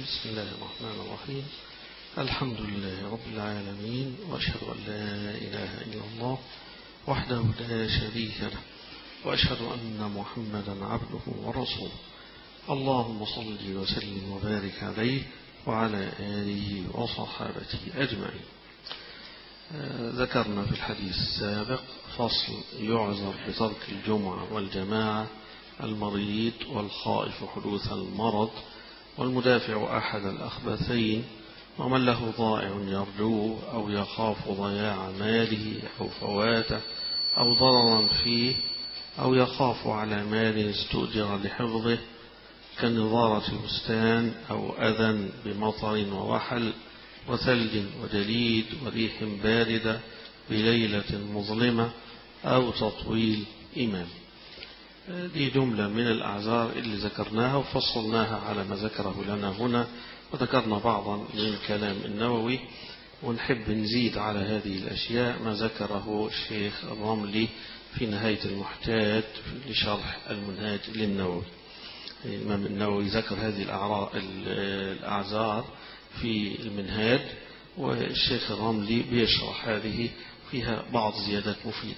بسم الله الرحمن الرحيم. الحمد لله رب العالمين، وأشهد أن لا إله إلا الله وحده لا شريك له، وأشهد أن محمدا عبده ورسوله. اللهم صل وسلم وبارك عليه وعلى آله وصحابته أجمعين. ذكرنا في الحديث السابق فصل يعذر بترك الجمعة والجماعة المريض والخائف حدوث المرض والمدافع أحد الأخبثين، ومن له ضائع يرجوه أو يخاف ضياع ماله أو فواته أو ضررا فيه أو يخاف على مال استؤجر لحفظه كنظارة بستان أو أذى بمطر ووحل وثلج وجليد وريح باردة بليلة مظلمة أو تطويل إمام. دي جملة من الأعذار اللي ذكرناها وفصلناها على ما ذكره لنا هنا، وذكرنا بعضا من كلام النووي، ونحب نزيد على هذه الأشياء ما ذكره الشيخ الرملي في نهاية المحتاج لشرح المنهاج للنووي. الإمام النووي ذكر هذه الأعذار في المنهاج، والشيخ الرملي بيشرح هذه فيها بعض زيادات مفيدة.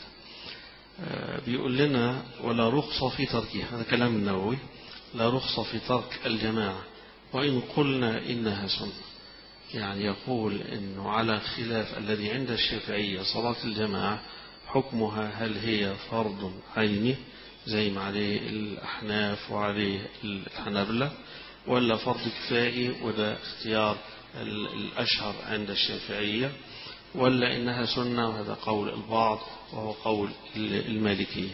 بيقول لنا ولا رخصة في تركها، هذا كلام النووي، لا رخصة في ترك الجماعة وإن قلنا إنها سنة. يعني يقول إنه على خلاف الذي عند الشافعية صلاة الجماعة حكمها هل هي فرض عيني زي ما عليه الأحناف وعليه الحنابلة، ولا فرض كفائي وده اختيار الأشهر عند الشافعية، ولا إنها سنة وهذا قول البعض وهو قول المالكية.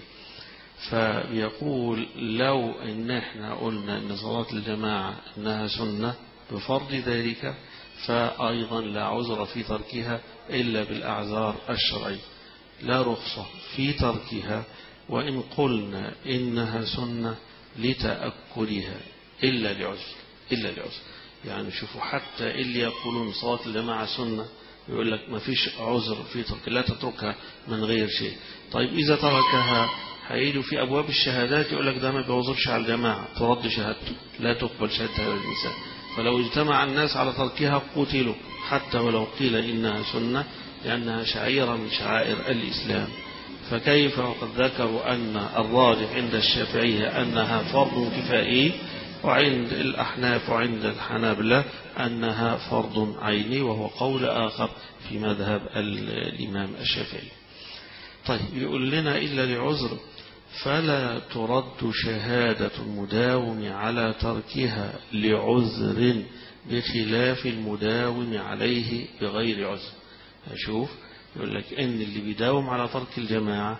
فبيقول لو إن احنا قلنا إن صلاة الجماعة إنها سنة بفرض ذلك، فأيضا لا عذر في تركها إلا بالأعذار الشرعية، لا رخصة في تركها وإن قلنا إنها سنة لتأكلها إلا لعذر. يعني شوفوا حتى اللي يقولون صلاة الجماعة سنة يقول لك ما فيش عذر في ترك، لا تتركها من غير شيء. طيب إذا تركها هيجوا في أبواب الشهادات يقول لك ده ما بيوظفش على الجماعة، ترد شهادته، لا تقبل شهادة هذا الإنسان. فلو اجتمع الناس على تركها قتلوا حتى ولو قيل إنها سنة، لأنها شعيرة من شعائر الإسلام. فكيف وقد ذكروا أن الراجح عند الشافعية أنها فرض كفائي، وعند الأحناف وعند الحنابلة أنها فرض عيني، وهو قول آخر في مذهب الإمام الشافعي. طيب يقول لنا إلا لعذر فلا ترد شهادة المداوم على تركها لعذر بخلاف المداوم عليه بغير عذر. شوف يقول لك إن اللي بيداوم على ترك الجماعة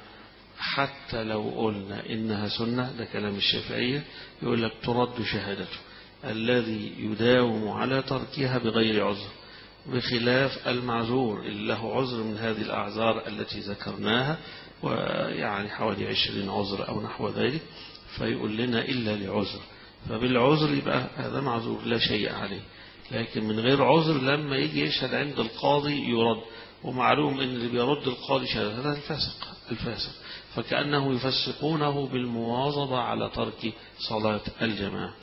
حتى لو قلنا إنها سنة، ده كلام الشافعية، يقول لك ترد شهادته الذي يداوم على تركها بغير عذر، بخلاف المعذور اللي له عذر من هذه الأعذار التي ذكرناها، ويعني حوالي 20 عذر أو نحو ذلك. فيقول لنا إلا لعذر، فبالعذر يبقى هذا معذور لا شيء عليه، لكن من غير عذر لما يجي يشهد عند القاضي يرد. ومعلوم ان اللي بيرد القاضي شهادة هذا الفاسق، فكأنه يفسقونه بالمواظبة على ترك صلاة الجماعة.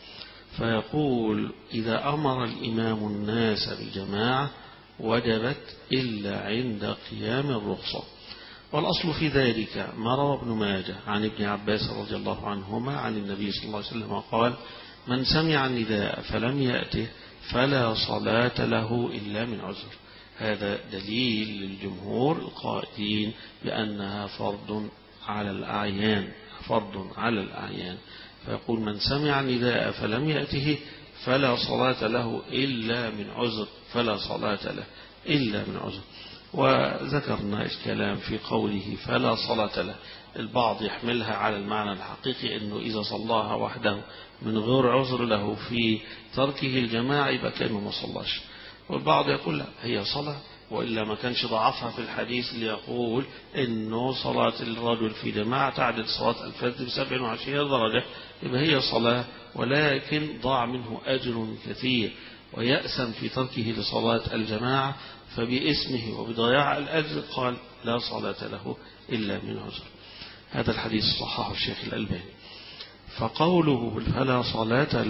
فيقول إذا أمر الإمام الناس بالجماعة وجبت إلا عند قيام الرخصة. والأصل في ذلك ما روى ابن ماجه عن ابن عباس رضي الله عنهما عن النبي صلى الله عليه وسلم قال: من سمع النداء فلم يأته فلا صلاة له إلا من عذر. هذا دليل للجمهور القائلين بأنها فرض على الأعيان. فيقول من سمع النداء فلم يأته فلا صلاة له إلا من عذر، وذكرنا الكلام في قوله فلا صلاة له. البعض يحملها على المعنى الحقيقي أنه إذا صلاها وحده من غير عذر له في تركه الجماعة يبقى كأنه ما صلاش. والبعض يقول لا، هي صلاة، وإلا ما كانش ضعفها في الحديث اللي يقول إنه صلاة الرجل في جماعة تعدل صلاة الفجر ب27 درجة، يبقى هي صلاة، ولكن ضاع منه أجر كثير ويأسم في تركه لصلاة الجماعة، فباسمه وبضياع الأجر قال لا صلاة له إلا من عذر. هذا الحديث صححه الشيخ الألباني. فقوله فلا صلاة له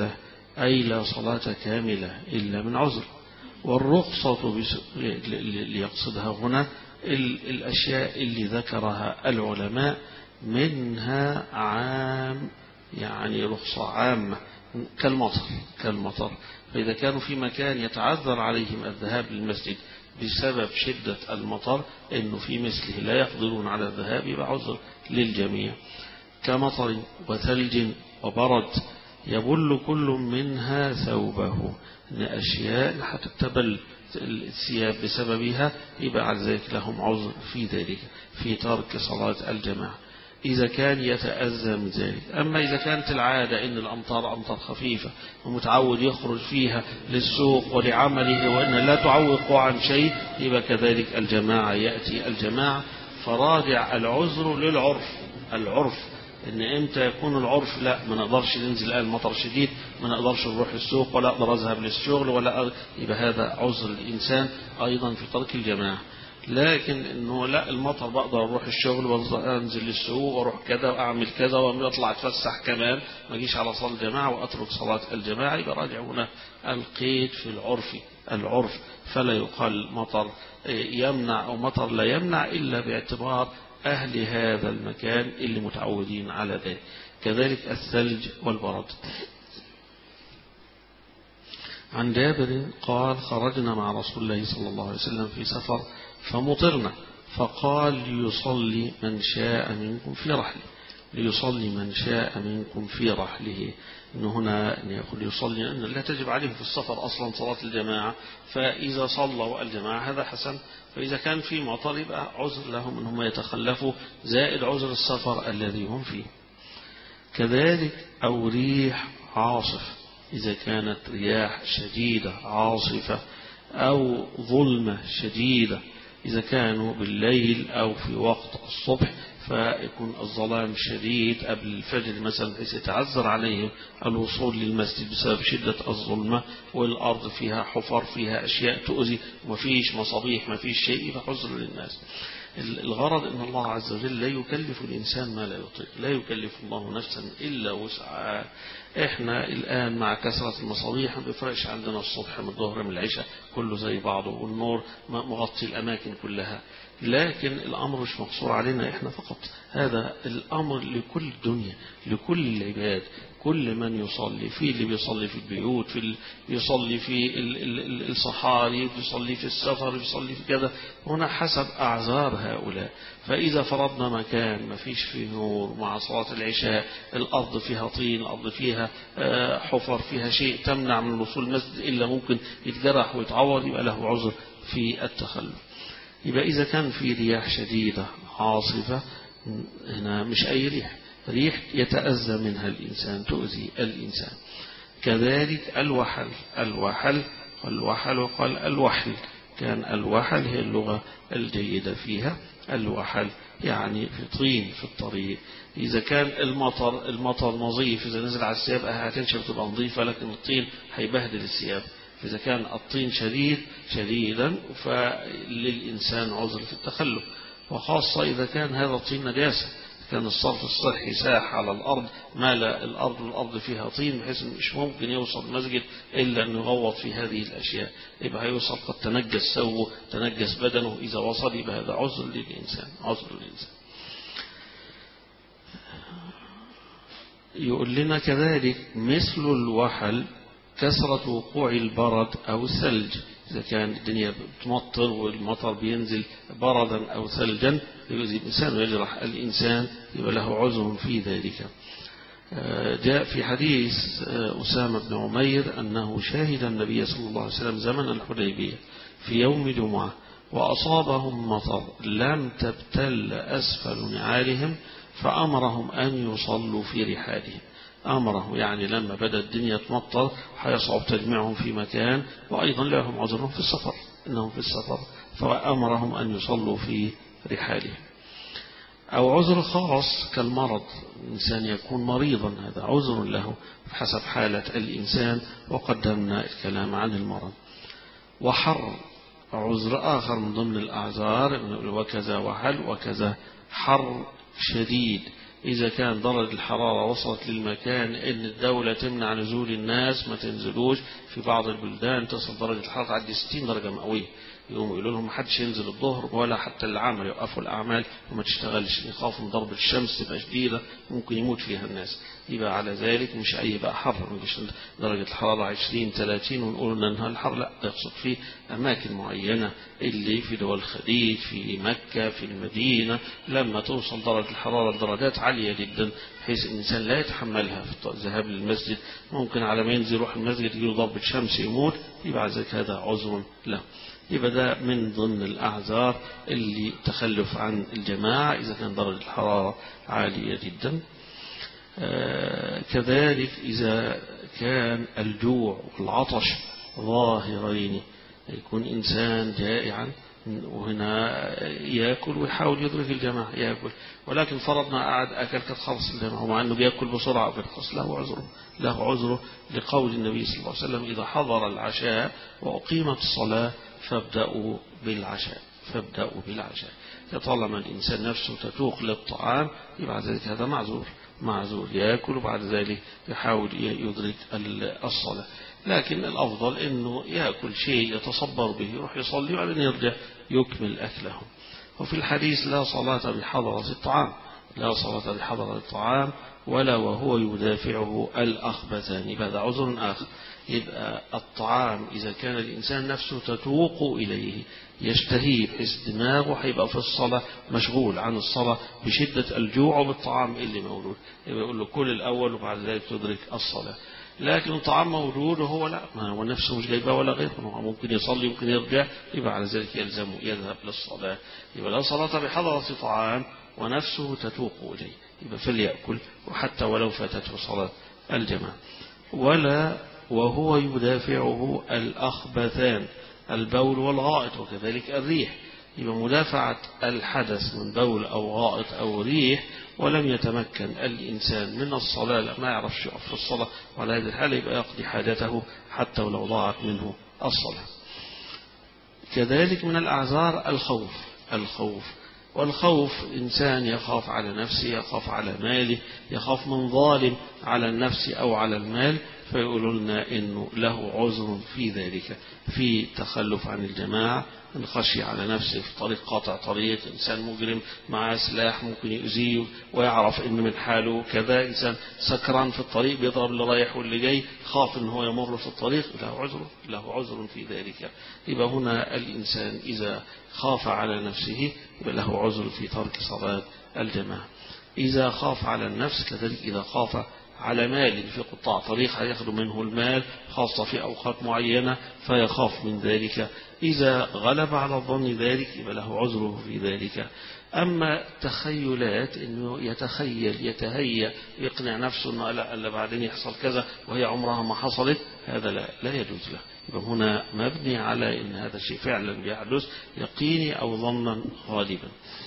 أي لا صلاة كاملة إلا من عذر. والرخصة ليقصدها هنا الأشياء اللي ذكرها العلماء منها عام، يعني رخصة عامة كالمطر. فإذا كانوا في مكان يتعذر عليهم الذهاب للمسجد بسبب شدة المطر إنه في مثله لا يقدرون على الذهاب، يبقى عذر للجميع. كمطر وثلج وبرد يبل كل منها ثوبه، إن أشياء حتى تبل الثياب بسببها، يبقى على ذلك لهم عذر في ذلك في ترك صلاة الجماعة إذا كان يتأذى من ذلك. أما إذا كانت العادة إن الأمطار أمطار خفيفة ومتعود يخرج فيها للسوق ولعمله وإن لا تعوق عن شيء، يبقى كذلك الجماعة يأتي الجماعة. فراجع العذر العرف إن إمتى يكون العرف لا ما نقدرش ننزل الآن مطر شديد، ما نقدرش نروح السوق ولا أقدر أذهب للشغل يبقى هذا عذر الإنسان أيضا في ترك الجماعة. لكن إنه لا المطر بقدر أروح الشغل وأنزل للسوق وأروح كذا وأعمل كذا وأطلع أتفسح كمان ما أجيش على صلاة الجماعة وأترك صلاة الجماعة، يبقى راجع هنا القيد في العرف فلا يقال مطر يمنع أو مطر لا يمنع إلا باعتبار أهل هذا المكان اللي متعودين على ذلك. كذلك الثلج والبرد. عن جابر قال خرجنا مع رسول الله صلى الله عليه وسلم في سفر فمطرنا فقال ليصلي من شاء منكم في رحله. إنه هنا أن يقول يصلي أن لا تجب عليهم في السفر أصلا صلاة الجماعة، فإذا صلوا الجماعة هذا حسن. فإذا كان في مطر يبقى عذر لهم أنهم يتخلفوا زائد عذر السفر الذي هم فيه. كذلك أو ريح عاصف، إذا كانت رياح شديدة عاصفة أو ظلمة شديدة، إذا كانوا بالليل أو في وقت الصبح فيكون الظلام شديد قبل الفجر مثلا بحيث يتعذر عليهم الوصول للمسجد بسبب شدة الظلمة، والأرض فيها حفر فيها أشياء تؤذي ومفيش مصابيح مفيش شيء، يبقى عذر للناس. الغرض أن الله عز وجل لا يكلف الإنسان ما لا يطيق، لا يكلف الله نفسا إلا وسعها. إحنا الآن مع كثرة المصابيح ما بيفرقش عندنا الصبح من الظهر من العشاء كله زي بعضه، والنور مغطي الأماكن كلها، لكن الأمر مش مقصور علينا إحنا فقط، هذا الأمر لكل الدنيا لكل العباد. كل من يصلي في اللي بيصلي في البيوت، بيصلي في الصحاري، بيصلي في السفر، بيصلي في كذا، هنا حسب أعذار هؤلاء. فإذا فرضنا مكان ما فيش فيه نور مع صلاة العشاء، الأرض فيها طين، الأرض فيها حفر، فيها شيء تمنع من الوصول المسجد إلا ممكن يتجرح ويتعور، يبقى له عذر في التخلف. يبقى إذا كان في رياح شديدة عاصفة، هنا مش أي ريح يتأذى منها الإنسان تؤذي الإنسان. كذلك الوحل وقال الوحل، كان الوحل هي اللغة الجيدة فيها، الوحل يعني في طين في الطريق. إذا كان المطر نظيف، إذا نزل على الثياب هتنشف تبقى نظيفة، لكن الطين هيبهدل الثياب. إذا كان الطين شديدا فللإنسان عذر في التخلف، وخاصة إذا كان هذا الطين نجاسة، كان الصرف الصحي ساح على الأرض مال الأرض فيها طين بحيث مش ممكن يوصل المسجد إلا أن يغوط في هذه الأشياء، يبقى هيوصل قد تنجس ثوبه تنجس بدنه، إذا وصل يبقى هذا عذر للإنسان. يقول لنا كذلك مثل الوحل كثرة وقوع البرد أو الثلج، إذا كان الدنيا بتمطر والمطر بينزل بردا أو ثلجا يؤذي الإنسان ويجرح الإنسان، يبقى له عذر في ذلك. جاء في حديث أسامة بن عمير أنه شاهد النبي صلى الله عليه وسلم زمن الحديبية في يوم جمعة وأصابهم مطر لم تبتل أسفل نعالهم فأمرهم أن يصلوا في رحالهم. أمره يعني لما بدأ الدنيا تمطر حيصعب تجمعهم في مكان، وأيضا لهم عذرهم في السفر إنهم في السفر، فأمرهم أن يصلوا في رحالهم. أو عذر خاص كالمرض، الإنسان يكون مريضا هذا عذر له حسب حالة الإنسان، وقدمنا الكلام عن المرض. وحر عذر آخر من ضمن الأعذار، وكذا وحل وكذا حر شديد، إذا كان درجة الحرارة وصلت للمكان إن الدولة تمنع نزول الناس ما تنزلوش، في بعض البلدان تصل درجة الحرارة تعدي 60 درجة مئوية، يقولوا لهم ما حدش ينزل الظهر ولا حتى العمل، يوقفوا الأعمال وما تشتغلش، يخافوا من ضرب الشمس تبقى شديدة ممكن يموت فيها الناس. يبقى على ذلك مش أي بقى حر، مش درجة الحرارة 20 30 ونقول إنها الحر، لا، يقصد فيه أماكن معينة اللي في دول الخليج، في مكة، في المدينة، لما توصل درجة الحرارة لدرجات عالية جدا بحيث الإنسان لا يتحملها في الذهاب للمسجد، ممكن على ما ينزل يروح المسجد يجيله ضربة شمس يموت، يبقى ذلك هذا عذر له. يبقى ده من ضمن الأعذار اللي تخلف عن الجماعة إذا كان درجة الحرارة عالية جدا. كذلك إذا كان الجوع والعطش ظاهرين، يكون إنسان جائعا وهنا يأكل ويحاول يدرك الجماعة يأكل، ولكن فرضنا قاعد أكل كانت خلص الجماعة، ومع أنه بيأكل بسرعة وبيخلص، له عذره لقول النبي صلى الله عليه وسلم إذا حضر العشاء وأقيمت الصلاة فابدأوا بالعشاء. طالما الإنسان نفسه تتوق للطعام يبقى ذلك هذا معذور يأكل وبعد ذلك يحاول يدرك الصلاة. لكن الأفضل أنه يأكل شيء يتصبر به يروح يصلي وبعدين يرجع يكمل أكله. وفي الحديث لا صلاة بحضرة الطعام ولا وهو يدافعه الأخبثان، يبقى هذا عذر آخر. يبقى الطعام إذا كان الإنسان نفسه تتوق إليه يشتهيه بحيث دماغه هيبقى في الصلاة مشغول عن الصلاة بشدة الجوع وبالطعام اللي موجود، يبقى يقول له كل الأول وبعد ذلك تدرك الصلاة. لكن الطعام موجود وهو لا، ما هو نفسه مش جايبه ولا غيره، ممكن يصلي ممكن يرجع، يبقى على ذلك يلزمه يذهب للصلاة. يبقى لا صلاة بحضرة طعام ونفسه تتوق إليه، يبقى فليأكل وحتى ولو فاتته صلاة الجماعة. ولا وهو يدافعه الأخبثان البول والغائط وكذلك الريح، يبقى مدافعة الحدث من بول أو غائط أو ريح ولم يتمكن الإنسان من الصلاة، ما يعرفش يقف في الصلاة، وعلى هذه الحالة يبقى يقضي حاجته حتى ولو ضاعت منه الصلاة. كذلك من الأعذار الخوف والخوف إنسان يخاف على نفسه، يخاف على ماله، يخاف من ظالم على النفس أو على المال، فيقولوا لنا إنه له عذر في ذلك، في تخلف عن الجماعة، إن خشي على نفسه في طريق قاطع طريق، إنسان مجرم مع سلاح ممكن يؤذيه ويعرف إن من حاله كذا، إنسان سكران في الطريق بيضرب اللي رايح واللي جاي، خاف إن هو يمر في الطريق، له عذر في ذلك. يبقى هنا الإنسان إذا خاف على نفسه يبقى له عذر في ترك صلاة الجماعة. إذا خاف على النفس كذلك إذا خاف على مال في قطاع طريق هياخدوا منه المال خاصة في أوقات معينة فيخاف من ذلك، إذا غلب على الظن ذلك يبقى له عذره في ذلك. أما تخيلات إنه يتهيأ يقنع نفسه إنه لا بعدين يحصل كذا وهي عمرها ما حصلت، هذا لا يجوز له. يبقى هنا مبني على إن هذا الشيء فعلا يحدث يقيني أو ظنا غالبا.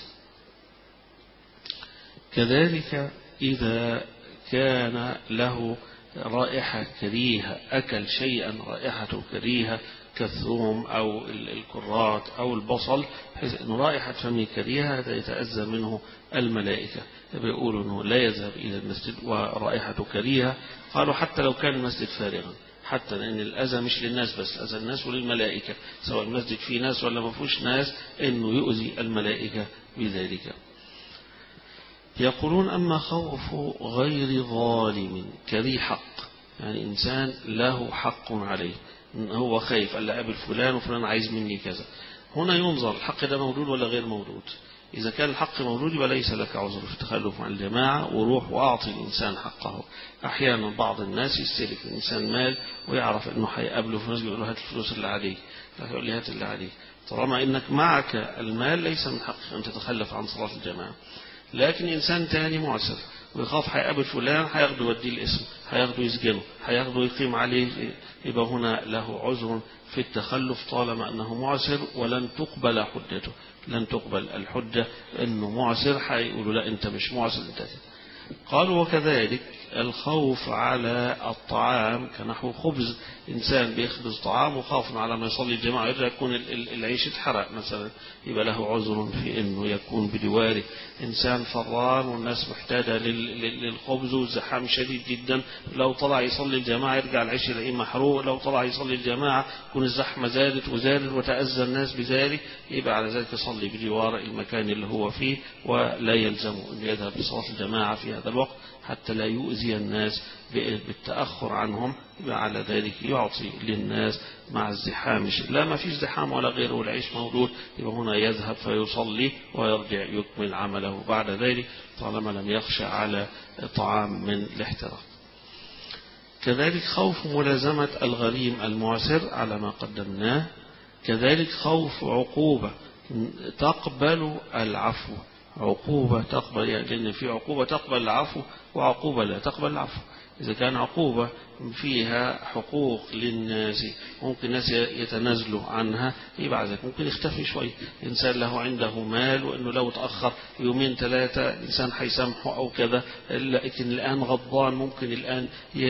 كذلك إذا كان له رائحة كريهة، أكل شيئا رائحته كريهة كالثوم أو الكرات أو البصل، بحيث أن رائحة فمه كريهة هذا يتأذى منه الملائكة، يقولوا أنه لا يذهب إلى المسجد ورائحته كريهة. قالوا حتى لو كان المسجد فارغا، حتى لأن الأذى مش للناس بس، أذى الناس وللملائكة، سواء المسجد فيه ناس ولا ما فيهوش ناس، إنه يؤذي الملائكة بذلك. يقولون أما خوف غير ظالم كذي حق، يعني إنسان له حق عليه، هو خايف ألا قابل فلان وفلان عايز مني كذا، هنا ينظر الحق ده موجود ولا غير موجود. إذا كان الحق موجود يبقى ليس لك عذر في التخلف عن الجماعة، وروح وأعطي الإنسان حقه. أحيانا بعض الناس يستلك الإنسان مال ويعرف أنه هيقابله في مسجد يقول له هات الفلوس اللي عليك، يقول لي هات اللي عليك، طالما إنك معك المال ليس من حقك أن تتخلف عن صلاة الجماعة. لكن إنسان تاني معسر ويخاف هيقابل فلان هياخده يوديه الاسم، هياخده يسجنه، هياخده يقيم عليه، يبقى هنا له عذر في التخلف طالما أنه معسر ولن تقبل حجته، لن تقبل الحجة أنه معسر، هيقولوا لا أنت مش معسر أنت. قالوا وكذلك الخوف على الطعام كنحو خبز، إنسان بيخبز طعام وخاف على ما يصلي الجماعة يرجع يكون العيش اتحرق مثلا، يبقى له عذر في أنه يكون بجواره. إنسان فران والناس محتاجة للخبز والزحام شديد جدا، لو طلع يصلي الجماعة يرجع العيش يلاقيه محروق، لو طلع يصلي الجماعة يكون الزحمة زادت وتأذى الناس بذلك، يبقى على ذلك يصلي بجوار المكان اللي هو فيه، ولا يلزم أن يذهب لصلاة الجماعة في هذا الوقت حتى لا يؤذي الناس بالتأخر عنهم. يبقى على ذلك يعطي للناس مع الزحام، لا ما فيش زحام ولا غيره والعيش موجود، يبقى هنا يذهب فيصلي ويرجع يكمل عمله بعد ذلك طالما لم يخشى على طعام من الاحتراق. كذلك خوف ملازمة الغريم المعسر على ما قدمناه. كذلك خوف عقوبة تقبل العفو، عقوبة تقبل، يعني لأن في عقوبة تقبل العفو وعقوبة لا تقبل العفو. إذا كان عقوبة فيها حقوق للناس ممكن الناس يتنازلوا عنها، يبقى ذلك ممكن يختفي شوي. إنسان له عنده مال وإنه لو تأخر يومين ثلاثة إنسان حيسامحه أو كذا، لكن الآن غضبان ممكن الآن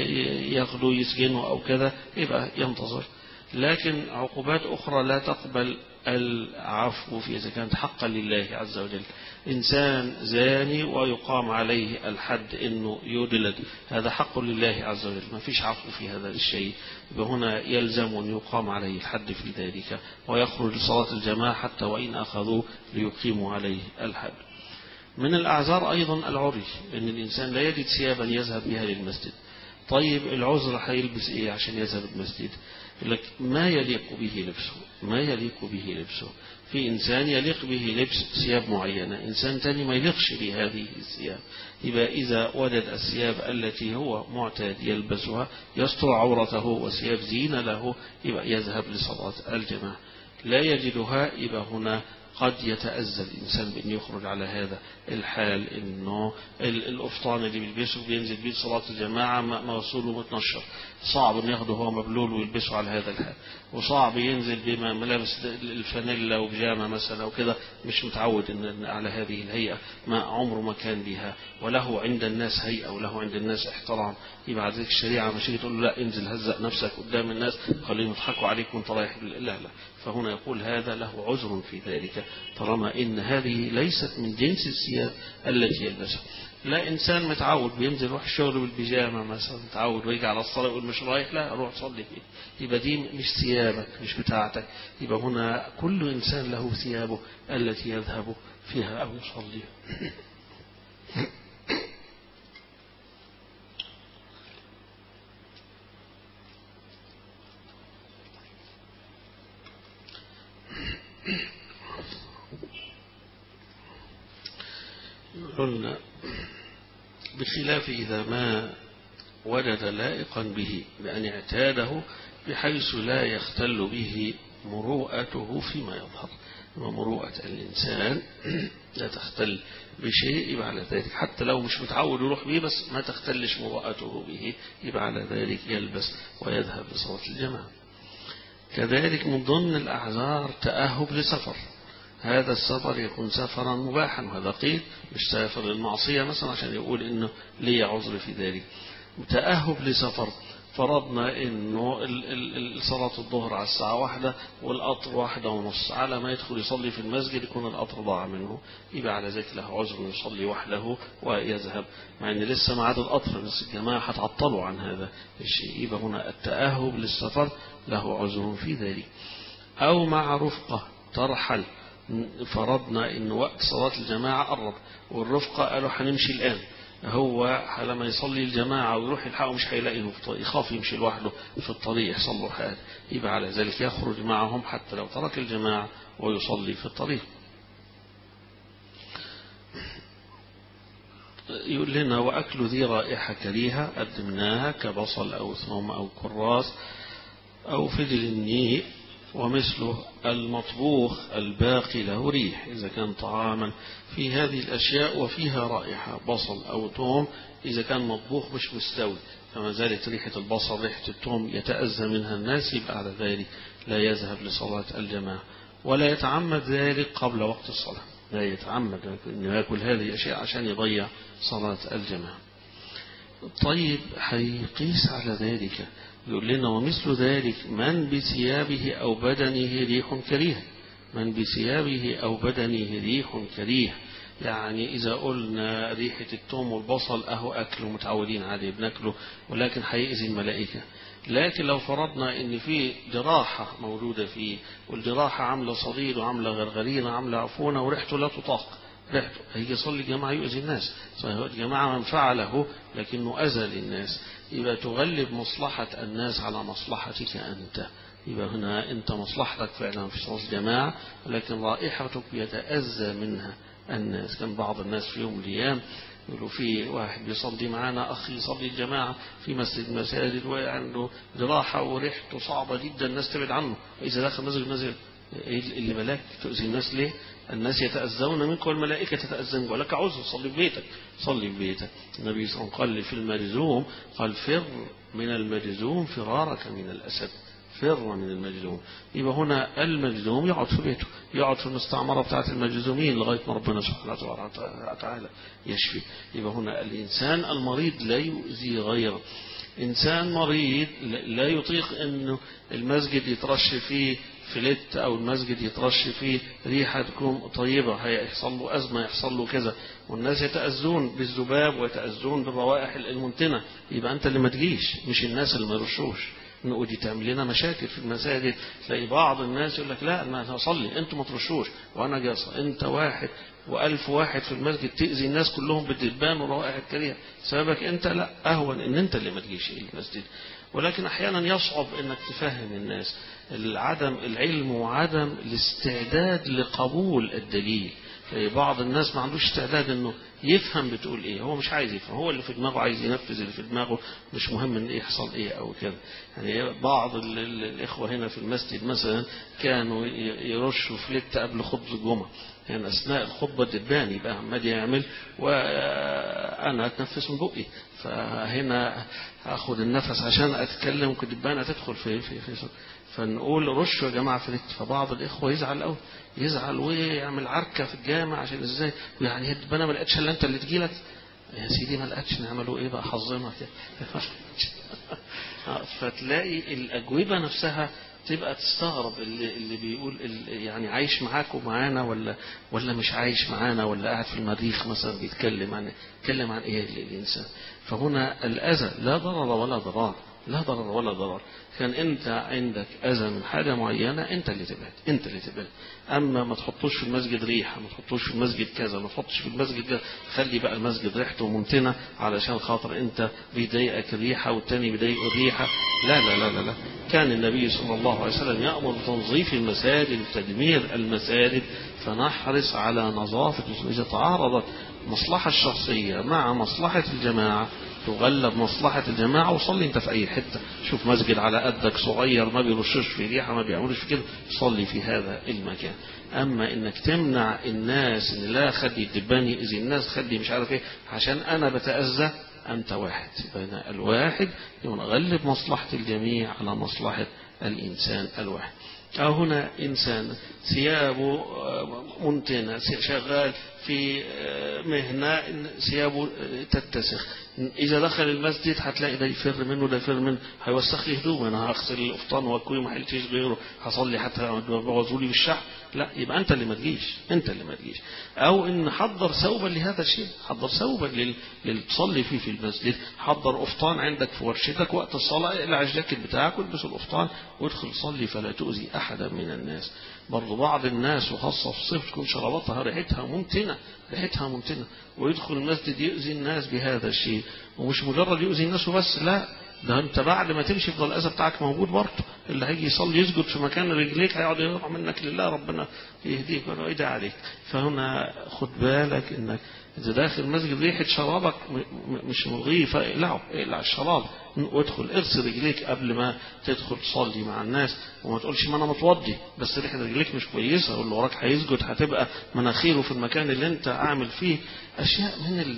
ياخذوا يسجنه أو كذا، يبقى ينتظر. لكن عقوبات أخرى لا تقبل العفو في إذا كانت حقا لله عز وجل. إنسان زاني ويقام عليه الحد إنه يدلد، هذا حق لله عز وجل، ما فيش عفو في هذا الشيء، هنا يلزم أن يقام عليه الحد في ذلك ويخرج لصلاة الجماعة حتى وإن أخذوا ليقيموا عليه الحد. من الأعذار أيضا العري، إن الإنسان لا يجد ثيابا يذهب بها للمسجد. طيب العذر هيلبس إيه عشان يذهب المسجد؟ لك ما يليق به لبسه، ما يليق به لبسه. في إنسان يليق به لبس ثياب معينة، إنسان تاني ما يليقش بهذه الثياب. يبقى إذا وجد الثياب التي هو معتاد يلبسها يستر عورته وثياب زينة له، يبقى يذهب لصلاة الجماعة. لا يجدها، يبقى هنا قد يتأذى الإنسان بأن يخرج على هذا الحال، إنه القفطان اللي بيلبسه بينزل بيه صلاة الجماعة موصول ومتنشر، صعب أن ياخده هو مبلول ويلبسه على هذا الحال، وصعب ينزل بملابس الفانيلا وبيجامة مثلا وكذا، مش متعود إن على هذه الهيئة، ما عمره ما كان بها، وله عند الناس هيئة وله عند الناس احترام. يبقى ذلك الشريعة مش تقول له لا انزل هزق نفسك قدام الناس خليهم يضحكوا عليك وانت رايح، لا. فهنا يقول هذا له عذر في ذلك طالما إن هذه ليست من جنس الثياب التي يلبسها. لا إنسان متعود بينزل يروح الشغل بالبيجامة مثلا، متعود ويجي على الصلاة يقول مش رايح، لا روح صلي فيه، يبقى دي مش ثيابك مش بتاعتك. يبقى هنا كل إنسان له ثيابه التي يذهب فيها أو يصلي. قلنا بخلاف إذا ما وجد لائقا به بأن اعتاده بحيث لا يختل به مروءته فيما يظهر، ومروءة الإنسان لا تختل بشيء، يبقى على ذلك حتى لو مش متعود يروح به بس ما تختلش مروءته به، يبقى على ذلك يلبس ويذهب لصلاة الجماعة. كذلك من ضمن الأعذار تأهب لسفر، هذا السفر يكون سفرا مباحا، وهذا قيل مش سافر للمعصية مثلا عشان يقول إنه لي عذر في ذلك. تأهب لسفر، فرضنا إنه صلاة الظهر على الساعة 1 والقطر 1:30، على ما يدخل يصلي في المسجد يكون القطر ضاع منه، يبقى على ذلك له عذر يصلي وحده ويذهب، مع إن لسه معاد القطر بس الجماعة هتعطلوا عن هذا الشيء. يبقى هنا التأهب للسفر له عذر في ذلك. أو مع رفقة ترحل، فرضنا إن وقت صلاة الجماعة قرب والرفقة قالوا هنمشي الآن، هو لما يصلي الجماعة ويروح يلحقه مش هيلاقيه في الطريق، يخاف يمشي لوحده في الطريق يحصل له حاجة، يبقى على ذلك يخرج معهم حتى لو ترك الجماعة ويصلي في الطريق. يقول لنا وأكل ذي رائحة كريهة قدمناها كبصل أو ثوم أو كراث أو فجل النيء، ومثله المطبوخ الباقي له ريح، إذا كان طعاما في هذه الأشياء وفيها رائحة، بصل أو توم إذا كان مطبوخ مش مستوي فما زالت ريحة البصل ريحة التوم يتأذى منها الناس، يبقى على ذلك لا يذهب لصلاة الجماعة، ولا يتعمد ذلك قبل وقت الصلاة، لا يتعمد أنه يأكل هذه الأشياء عشان يضيع صلاة الجماعة. طيب هيقيس على ذلك، يقول لنا ومثل ذلك من بثيابه أو بدنه ريح كريه، من بثيابه أو بدنه ريح كريه، يعني إذا قلنا ريحة الثوم والبصل أهو أكله متعودين عليه بناكله، ولكن هيأذي الملائكة. لكن لو فرضنا ان في جراحة موجودة فيه، والجراحة عاملة صديد وعاملة غرغرينة وعاملة عفونة وريحته لا تطاق، ريحته هيجي يصلي جماعة يؤذي الناس، صحيح جماعة من فعله لكنه أذى للناس، يبقى تغلب مصلحة الناس على مصلحتك أنت. يبقى هنا أنت مصلحتك فعلا في صلاة الجماعة، ولكن رائحتك يتأذى منها الناس. كان بعض الناس في يوم من الأيام يقولوا في واحد بيصلي معانا أخ يصلي الجماعة في مسجد مساجد وعنده جراحة وريحته صعبة جدا الناس تبعد عنه، إذا دخل مسجد مسجد اللي ملاك تؤذي الناس ليه؟ الناس يتأذون منك والملائكة تتأذى منك، ولك عذر صلي في بيتك، صلي في بيتك. النبي صلى الله عليه وسلم قال في المجذوم قال فر من المجذوم فرارك من الأسد، فر من المجذوم. يبقى هنا المجذوم يقعد في بيته، يقعد في المستعمرة بتاعت المجذومين لغاية ما ربنا سبحانه وتعالى يشفي. يبقى هنا الإنسان المريض لا يؤذي غيره. إنسان مريض لا يطيق أنه المسجد يترش فيه فلت أو المسجد يترش فيه ريحة تكون طيبة، هيحصل له أزمة، يحصل له كذا، والناس يتأذون بالذباب ويتأذون بالروائح المنتنة. يبقى أنت اللي ما تجيش، مش الناس اللي ما يرشوش. ودي تعمل لنا مشاكل في المساجد. تلاقي بعض الناس يقول لك لا أنا هصلي أنتم ما ترشوش وأنا جالس، أنت واحد و1000 واحد في المسجد تأذي الناس كلهم بالدبان والروائح الكريهة، سببك أنت. لا، أهون أن أنت اللي ما تجيش المسجد. ولكن أحيانا يصعب أنك تفهم الناس عدم العلم وعدم الاستعداد لقبول الدليل. بعض الناس ما عندوش استعداد انه يفهم بتقول ايه، هو مش عايز يفهم، هو اللي في دماغه عايز ينفذ اللي في دماغه، مش مهم ان يحصل ايه او كده. يعني بعض الاخوه هنا في المسجد مثلا كانوا يرشوا فلت قبل خطبه الجمعه، يعني اثناء الخطبه الدبان يبقى عمال يعمل وانا اتنفس من بقي، فهنا اخد النفس عشان اتكلم ممكن الدبانه تدخل في فنقول رشوا يا جماعه فلت. فبعض الاخوه يزعل قوي، يزعل ويعمل عركه في الجامع عشان ازاي يعني الدبانه ما لقتش الا انت اللي تجيلك. يا سيدي ما لقتش نعملوا ايه بقى، حظنا كده. فتلاقي الاجوبه نفسها تبقى تستغرب اللي بيقول يعني عايش معاك ومعانا ولا مش عايش معانا، ولا قاعد في المريخ مثلا بيتكلم عن ايه الانسان. فهنا الاذى لا ضرر ولا ضرار، لا ضرر ولا ضرر. كان انت عندك اذى من حاجه معينه انت اللي تبعد. اما ما تحطوش في المسجد ريحه، ما تحطوش في المسجد كذا، ما تحطش في المسجد كذا، خلي بقى المسجد ريحته ممتنه علشان خاطر انت بيضايقك الريحه والتاني بيضايقه الريحه. لا لا لا لا لا. كان النبي صلى الله عليه وسلم يأمر بتنظيف المساجد وتدمير المساجد، فنحرص على نظافه. اذا تعارضت مصلحه الشخصيه مع مصلحه الجماعه تغلب مصلحة الجماعة، وصلي انت في اي حتة، شوف مسجد على قدك صغير ما بيرشش في ريحة ما بيعملش في كده، صلي في هذا المكان. اما انك تمنع الناس ان لا خلي الدبان يأذي الناس، خلي مش عارف ايه عشان انا بتأذى، انت واحد. بين الواحد يغلب مصلحة الجميع على مصلحة الانسان الواحد. أو هنا إنسان ثيابه منتنة، شغال في مهنة ثيابه تتسخ، إذا دخل المسجد هتلاقي ده يفر منه ده يفر منه، هيوسخ لي هدوم، أنا هغسل القفطان وأكوي ما حلتش غيره، هصلي حتى بوظوا لي بالشحن. لا، يبقى أنت اللي ما تجيش، أنت اللي ما تجيش. أو إن حضر ثوبا لهذا الشيء، حضر ثوبا للتصلي فيه في المسجد، حضر قفطان عندك في ورشتك وقت الصلاة، اقلع الجاكيت بتاعك والبس القفطان وادخل صلي فلا تؤذي أحدا من الناس. برضو بعض الناس وخاصة في الصيف تكون شراباتها ريحتها ممتنة ويدخل المسجد يؤذي الناس بهذا الشيء، ومش مجرد يؤذي الناس وبس، لا، ده انت بعد ما تمشي يفضل الاذى بتاعك موجود برضه. اللي هيجي يصلي يسجد في مكان رجليك هيقعد يرفع منك لله، ربنا يهديك ولا يدعي عليك. فهنا خد بالك انك اذا داخل مسجد ريحه شرابك مش ملغيه، فاقلع الشراب وادخل، اغسل رجليك قبل ما تدخل تصلي مع الناس، وما تقولش ما انا متوضي بس ريحه رجليك مش كويسه، واللي وراك هيسجد هتبقى مناخيره في المكان اللي انت عامل فيه. اشياء من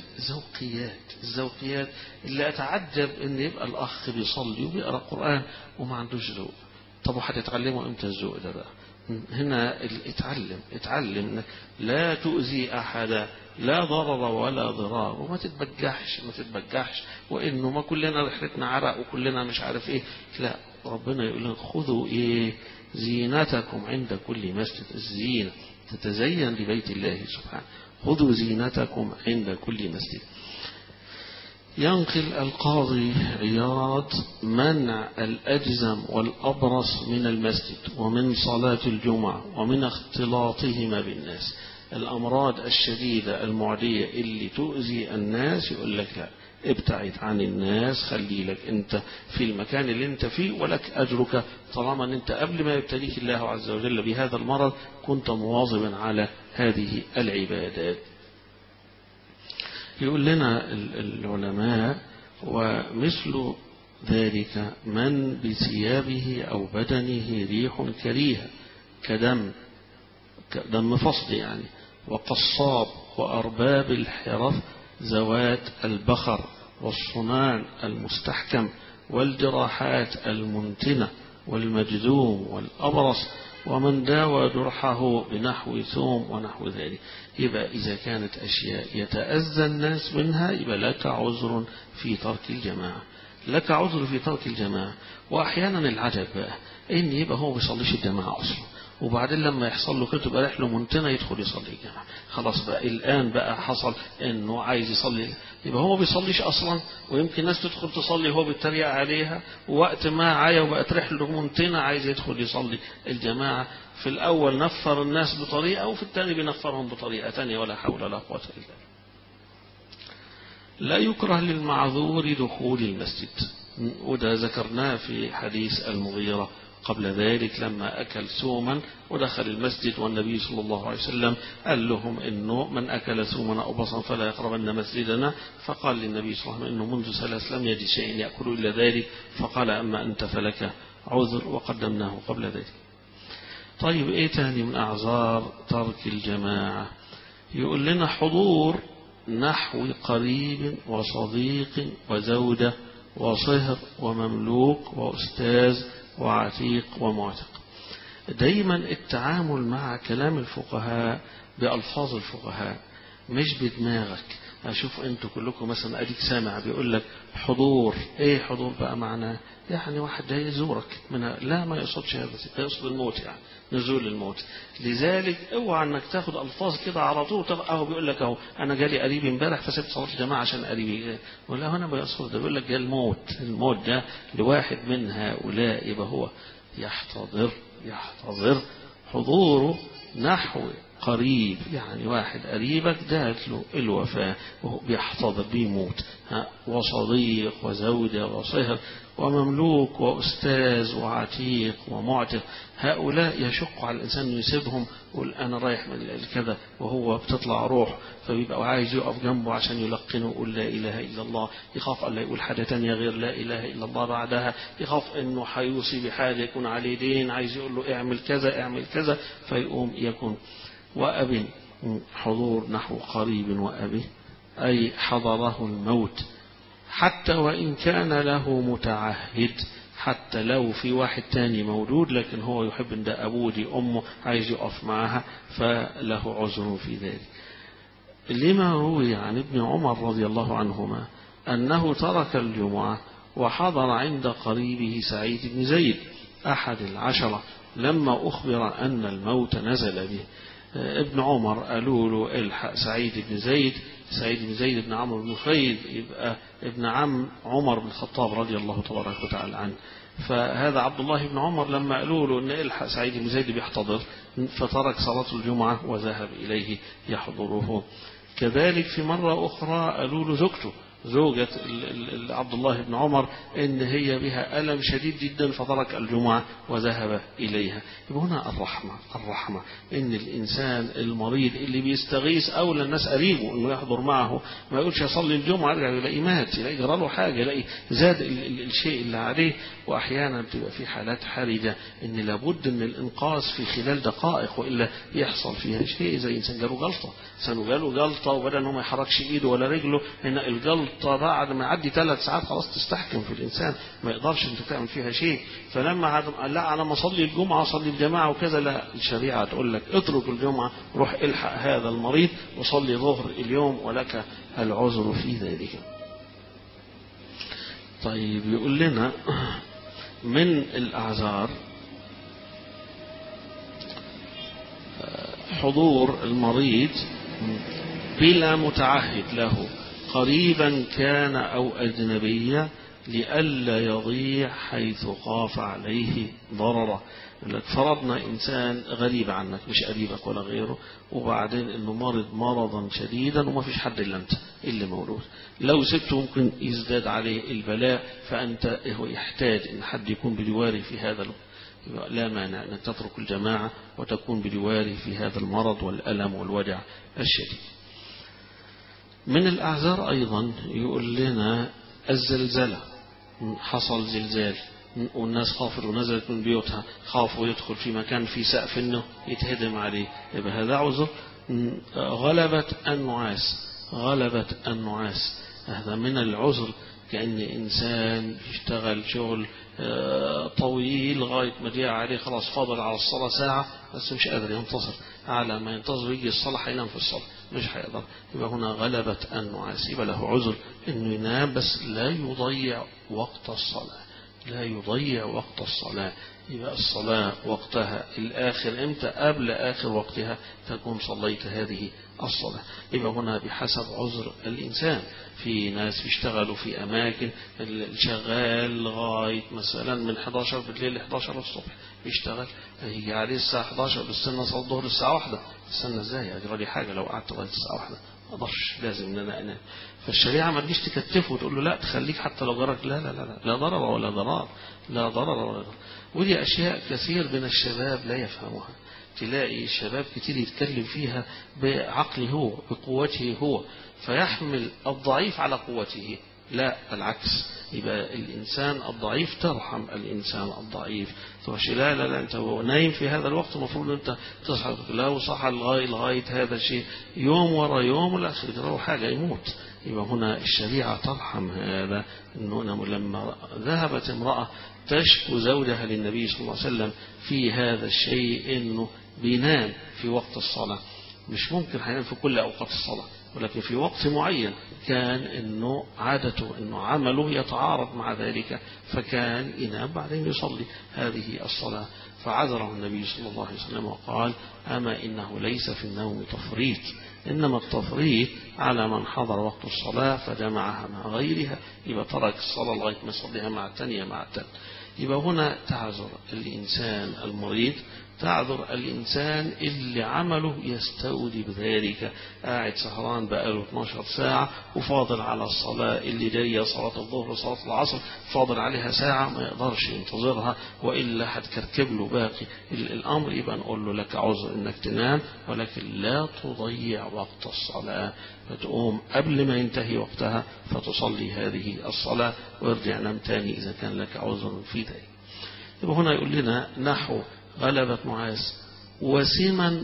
الذوقيات اللي اتعجب ان يبقى الاخ بيصلي وبيقرا قران وما عندوش ذوق. طب وهتتعلموا امتى الذوق ده بقى؟ هنا اتعلم لا تؤذي أحدا، لا ضرر ولا ضرار، وما تتبجحش وإنه ما كلنا رحلتنا عرق وكلنا مش عارف إيه. لا، ربنا يقول لنا خذوا زينتكم عند كل مسجد. الزينة تتزين لبيت الله سبحانه. خذوا زينتكم عند كل مسجد. ينقل القاضي عياض منع الأجزم والأبرص من المسجد ومن صلاة الجمعة ومن اختلاطهما بالناس. الأمراض الشديدة المعدية اللي تؤذي الناس يقول لك لا، ابتعد عن الناس، خلي لك انت في المكان اللي انت فيه ولك أجرك طالما ان انت قبل ما يبتليك الله عز وجل بهذا المرض كنت مواظبا على هذه العبادات. يقول لنا العلماء ومثل ذلك من بثيابه أو بدنه ريح كريهة كدم فصل يعني، وقصاب وأرباب الحرف ذوات البخر والصنان المستحكم والجراحات المنتنة والمجذوم والأبرص ومن داوى جرحه بنحو ثوم ونحو ذلك. يبقى إذا كانت أشياء يتأذى الناس منها يبقى لك عذر في ترك الجماعة، لك عذر في ترك الجماعة. وأحيانا العجب بقى إن يبقى هو بيصليش الجماعة أصلا، وبعدين لما يحصل له كده تبقى رحله منتنة يدخل يصلي الجماعة. خلاص بقى الآن بقى حصل إنه عايز يصلي، يبقى هو ما بيصليش أصلا، ويمكن ناس تدخل تصلي هو بيتريق عليها، ووقت ما عايا وبقت رحله منتنة عايز يدخل يصلي الجماعة. في الأول نفر الناس بطريقة وفي الثاني بنفرهم بطريقة ثانية، ولا حول ولا قوة إلا بالله. لا يكره للمعذور دخول المسجد، وده ذكرناه في حديث المغيرة قبل ذلك لما أكل ثوما ودخل المسجد، والنبي صلى الله عليه وسلم قال لهم إنه من أكل ثوما أو بصلا فلا يقربن مسجدنا. فقال للنبي صلى الله عليه وسلم إنه منذ 3 لم يجد شيء يأكل إلا ذلك، فقال أما أنت فلك عذر، وقدمناه قبل ذلك. طيب إيه تاني من أعذار ترك الجماعة؟ يقول لنا حضور نحو قريب وصديق وزوجة وصهر ومملوك وأستاذ وعتيق ومعتق. دايما التعامل مع كلام الفقهاء بألفاظ الفقهاء مش بدماغك. أشوف أنتوا كلكم مثلا أديك سامع بيقول لك حضور، إيه حضور بقى معناه؟ يعني واحد جاي يزورك منها، لا ما يقصدش هذا، يقصد الموت يعني نزول الموت. لذلك اوعى انك تاخد الفاظ كده على طول. اهو بيقول لك اهو انا جالي قريبي امبارح فسبت صلاه الجماعه عشان قريبي، ولا انا بيقصد ده، بيقول لك جاء الموت ده لواحد من هؤلاء، يبقى هو يحتضر حضوره نحو قريب، يعني واحد قريبك جات له الوفاة وهو بيحتضر بيموت. وصديق وزوجة وصهر ومملوك وأستاذ وعتيق ومعتق، هؤلاء يشق على الإنسان يسيبهم يقول أنا رايح من كذا وهو بتطلع روح، فبيبقى عايز يقف جنبه عشان يلقنه يقول لا إله إلا الله، يخاف ألا يقول حاجة تانية غير لا إله إلا الله بعدها، يخاف إنه حيوصي بحاجة يكون عليه دين عايز يقول له اعمل كذا اعمل كذا فيقوم يكون. وأب حضور نحو قريب وأبي أي حضره الموت، حتى وإن كان له متعهد، حتى لو في واحد تاني موجود لكن هو يحب ان ده أبوه دي أمه عايز يقف معها فله عذر في ذلك. لما روي عن ابن عمر رضي الله عنهما أنه ترك الجمعة وحضر عند قريبه سعيد بن زيد أحد 10 لما أخبر أن الموت نزل به. ابن عمر قالوا له الحق سعيد بن زيد بن عمرو بن نفيل، يبقى ابن عم عمر بن الخطاب رضي الله تبارك وتعالى عنه. فهذا عبد الله بن عمر لما قالوا له ان الحق سعيد بن زيد بيحتضر فترك صلاة الجمعة وذهب إليه يحضره. كذلك في مرة أخرى قالوا له زوجة عبد الله بن عمر إن هي بها ألم شديد جدا فترك الجمعة وذهب إليها. يبقى هنا الرحمة إن الإنسان المريض اللي بيستغيث أولى الناس قريبه إنه يحضر معه، ما يقولش يصلي الجمعة يرجع يلاقي مات، يلاقي جرى له حاجة، يلاقي زاد الشيء اللي عليه. وأحيانا بتبقى في حالات حرجة إن لابد من الإنقاذ في خلال دقائق وإلا يحصل فيها شيء، زي إنسان جاله جلطة وبدأ إنه ما يحركش إيده ولا رجله، هنا الجلطة نقطة بعد ما يعدي 3 ساعات خلاص تستحكم في الإنسان، ما يقدرش أنت تعمل فيها شيء. فلما لا أنا ما أصلي الجمعة أصلي الجماعة وكذا، لا، الشريعة تقول لك اترك الجمعة، روح الحق هذا المريض وصلي ظهر اليوم ولك العذر في ذلك. طيب يقول لنا من الأعذار حضور المريض بلا متعهد له قريبا كان أو أجنبيا لئلا يضيع حيث خاف عليه ضرره. فرضنا إنسان غريب عنك مش قريبك ولا غيره، وبعدين إنه مرض مرضا شديدا وما فيش حد إلا أنت اللي مولود، لو سبته ممكن يزداد عليه البلاء، فأنت هو يحتاج إن حد يكون بجواره في هذا الوقت. لا مانع أن تترك الجماعة وتكون بجواره في هذا المرض والألم والوجع الشديد. من الأعذار أيضا يقول لنا الزلزلة، حصل زلزال والناس خافت ونزلت من بيوتها، خافوا يدخل في مكان في سقف انه يتهدم عليه، يبقى هذا عذر. غلبت النعاس هذا من العذر، كأن إنسان يشتغل شغل طويل لغاية ما جاء عليه خلاص فاضل على الصلاة ساعة بس مش قادر ينتصر، على ما ينتظر يجي الصلاة هينام في الصلاة مش هيقدر، يبقى هنا غلبت النعاس، يبقى له عذر إنه ينام بس لا يضيع وقت الصلاة. يبقى الصلاة وقتها الآخر إمتى؟ قبل آخر وقتها تكون صليت هذه الصلاة. يبقى هنا بحسب عذر الإنسان. في ناس بيشتغلوا في أماكن الشغال لغاية مثلا من 11 بالليل ل 11 الصبح يشتغل، يجي عليه الساعة 11 بالسنة صلاة الظهر الساعة 1، السنة ازاي أجرى لي حاجة لو قعدت لغاية الساعة 1؟ ما اقدرش، لازم ان انا انام. فالشريعة ما تجيش تكتفه وتقول له لا تخليك حتى لو جرك، لا ضرر ولا ضرار. ودي أشياء كثير من الشباب لا يفهمها. تلاقي الشباب كتير يتكلم فيها بعقله هو بقوته هو، فيحمل الضعيف على قوته. لا، العكس، يبقى الإنسان الضعيف ترحم الإنسان الضعيف، تقولش لا أنت نايم في هذا الوقت المفروض أنت تصحى، لا وصحى لغاية هذا الشيء يوم ورا يوم ولا يجرى حاجة يموت. يبقى هنا الشريعة ترحم هذا. إنه لما ذهبت امرأة تشكو زوجها للنبي صلى الله عليه وسلم في هذا الشيء، إنه بينام في وقت الصلاة، مش ممكن هينام في كل أوقات الصلاة، ولكن في وقت معين كان إنه عادته إنه عمله يتعارض مع ذلك، فكان ينام بعدين يصلي هذه الصلاة. فعذره النبي صلى الله عليه وسلم وقال: أما إنه ليس في النوم تفريط، إنما التفريط على من حضر وقت الصلاة فجمعها مع غيرها، يبقى ترك الصلاة لغاية ما يصليها مع الثانية مع الثالثة. يبقى هنا تعذر الإنسان المريض، تعذر الإنسان اللي عمله يستودي بذلك، قاعد سهران بقاله 12 ساعة وفاضل على الصلاة اللي جاية صلاة الظهر وصلاة العصر فاضل عليها ساعة، ما يقدرش ينتظرها وإلا هتكركب له باقي الأمر. يبقى نقول له لك عذر إنك تنام، ولكن لا تضيع وقت الصلاة، فتقوم قبل ما ينتهي وقتها فتصلي هذه الصلاة ويرجع نام تاني إذا كان لك عذر في ذلك. يبقى هنا يقول لنا نحو غلبة نعاس وسما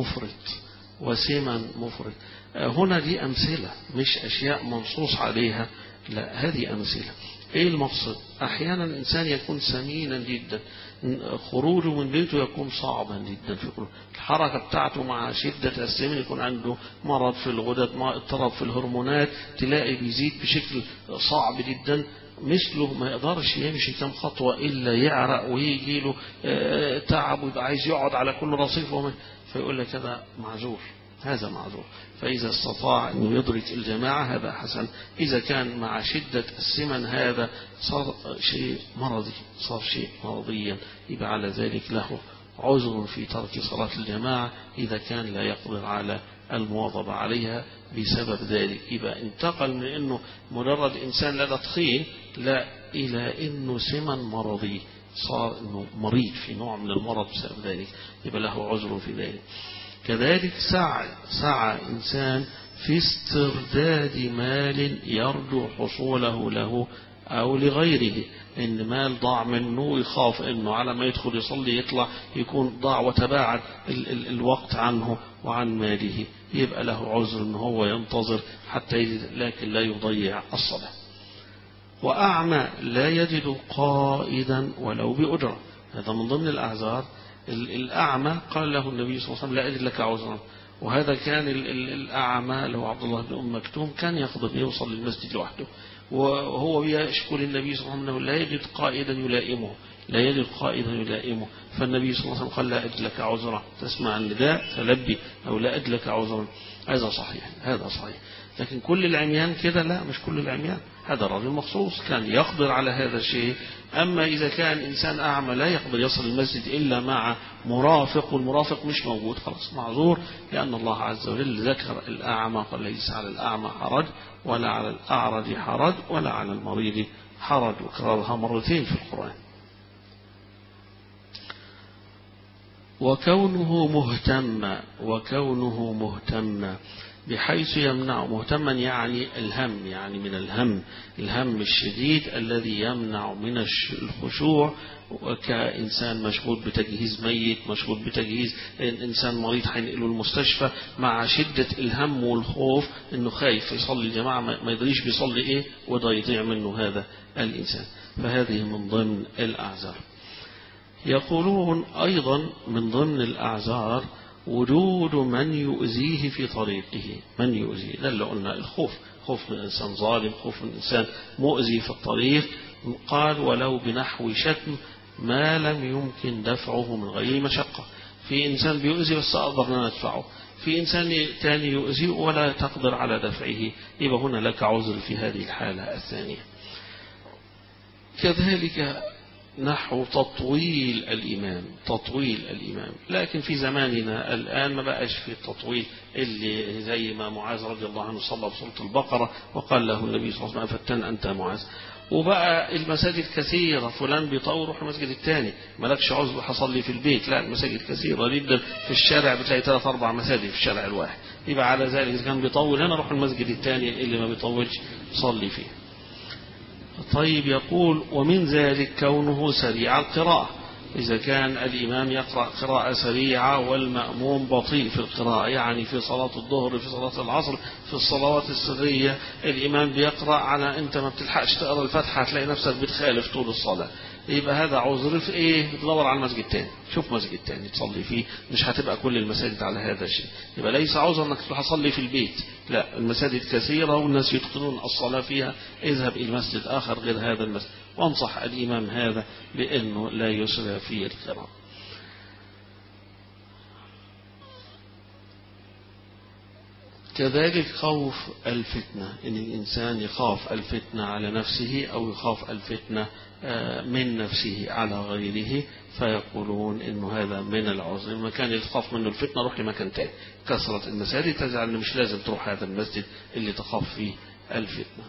مفرط. هنا دي أمثلة مش أشياء منصوص عليها، لا هذه أمثلة. إيه المقصد؟ أحيانا الإنسان يكون سمينا جدا، خروجه من بيته يكون صعبا جدا في خروجه، الحركة بتاعته مع شدة السمن يكون عنده مرض في الغدد، اضطراب في الهرمونات، تلاقي بيزيد بشكل صعب جدا، مثله ما يقدرش يمشي كم خطوة إلا يعرق ويجي له تعب ويبقى عايز يقعد على كل رصيف، فيقول لك هذا معذور. فإذا استطاع أن يدرك الجماعة هذا حسن. إذا كان مع شدة السمن هذا صار شيء مرضيا، يبقى على ذلك له عذر في ترك صلاة الجماعة إذا كان لا يقدر على المواظبة عليها بسبب ذلك. يبقى انتقل من أنه مجرد إنسان لا تخين لا إلى أنه سمن مرضي، صار أنه مريض في نوع من المرض بسبب ذلك، يبقى له عذر في ذلك. كذلك سعى إنسان في استرداد مال يرجو حصوله له أو لغيره، إن مال ضاع منه يخاف إنه على ما يدخل يصلي يطلع يكون ضاع وتباعد الوقت عنه وعن ماله، يبقى له عذر إن هو ينتظر حتى يجد، لكن لا يضيع الصلاة. وأعمى لا يجد قائدا ولو بأجرة، هذا من ضمن الأعذار. الأعمى قال له النبي صلى الله عليه وسلم لا أجد لك عذرا، وهذا كان الأعمى له عبد الله بن أم مكتوم كان يقدر يوصل للمسجد لوحده، وهو يشكو للنبي صلى الله عليه وسلم أنه لا يجد قائدا يلائمه، لا يجد قائدا يلائمه، فالنبي صلى الله عليه وسلم قال لا أجد لك عذرا، تسمع النداء فلبي، أو لا أجد لك عذرا. هذا صحيح، هذا صحيح. لكن كل العميان كده؟ لا، مش كل العميان، هذا رجل مخصوص كان يقدر على هذا الشيء. أما إذا كان إنسان أعمى لا يقدر يصل المسجد إلا مع مرافق، والمرافق مش موجود، خلاص معذور، لأن الله عز وجل ذكر الأعمى قال ليس على الأعمى حرج ولا على الأعرج حرج ولا على المريض حرج، وكررها مرتين في القرآن. وكونه مهتما بحيث يمنع، مهتما يعني الهم، يعني من الهم الشديد الذي يمنع من الخشوع، كإنسان مشغول بتجهيز ميت، مشغول بتجهيز إنسان مريض هينقله المستشفى، مع شدة الهم والخوف إنه خايف يصلي الجماعة ما يدريش بيصلي إيه وده يضيع منه هذا الإنسان، فهذه من ضمن الأعذار. يقولون أيضا من ضمن الأعذار وجود من يؤذيه في طريقه، من يؤذيه، ده اللي قلنا الخوف، خوف من إنسان ظالم، خوف من إنسان مؤذي في الطريق. قال ولو بنحو شتم ما لم يمكن دفعه من غير مشقة، في إنسان بيؤذي بس أقدر أن ندفعه، في إنسان تاني يؤذي ولا تقدر على دفعه، يبقى هنا لك عذر في هذه الحالة الثانية. كذلك نحو تطويل الإمام، لكن في زماننا الآن ما بقاش في التطويل اللي زي ما معاذ رضي الله عنه صلى بسورة البقرة وقال له النبي صلى الله عليه وسلم فتن أنت معاذ. وبقى المساجد كثيرة، فلان بيطول روح المسجد الثاني، مالكش عذر حصلي في البيت، لا المساجد كثيرة جدا في الشارع، بتلاقي 3-4 مساجد في الشارع الواحد، يبقى على ذلك إذا كان بيطول هنا روح المسجد الثاني اللي ما بيطولش صلي فيه. طيب يقول ومن ذلك كونه سريع القراءة، إذا كان الإمام يقرأ قراءة سريعة والمأموم بطيء في القراءة، يعني في صلاة الظهر، في صلاة العصر، في الصلوات السرية الإمام بيقرأ على أنت ما بتلحقش تقرأ الفتحة هتلاقي نفسك بتخالف طول الصلاة، يبقى هذا عذر في إيه؟ بتدور على المسجد تاني، شوف مسجد تاني تصلي فيه، مش هتبقى كل المساجد على هذا الشيء، يبقى ليس عذر أنك تصلي في البيت، لا المساجد كثيرة والناس يتقنون الصلاة فيها، اذهب إلى مسجد آخر غير هذا المسجد، وانصح الإمام هذا بأنه لا يسرع في القراءة. كذلك خوف الفتنة، إن الإنسان يخاف الفتنة على نفسه أو يخاف الفتنة من نفسه على غيره، فيقولون إنه هذا من العذر، المكان اللي تخاف منه الفتنة روح لمكان تاني، كثرة المساجد تجعل إنه مش لازم تروح هذا المسجد اللي تخاف فيه الفتنة.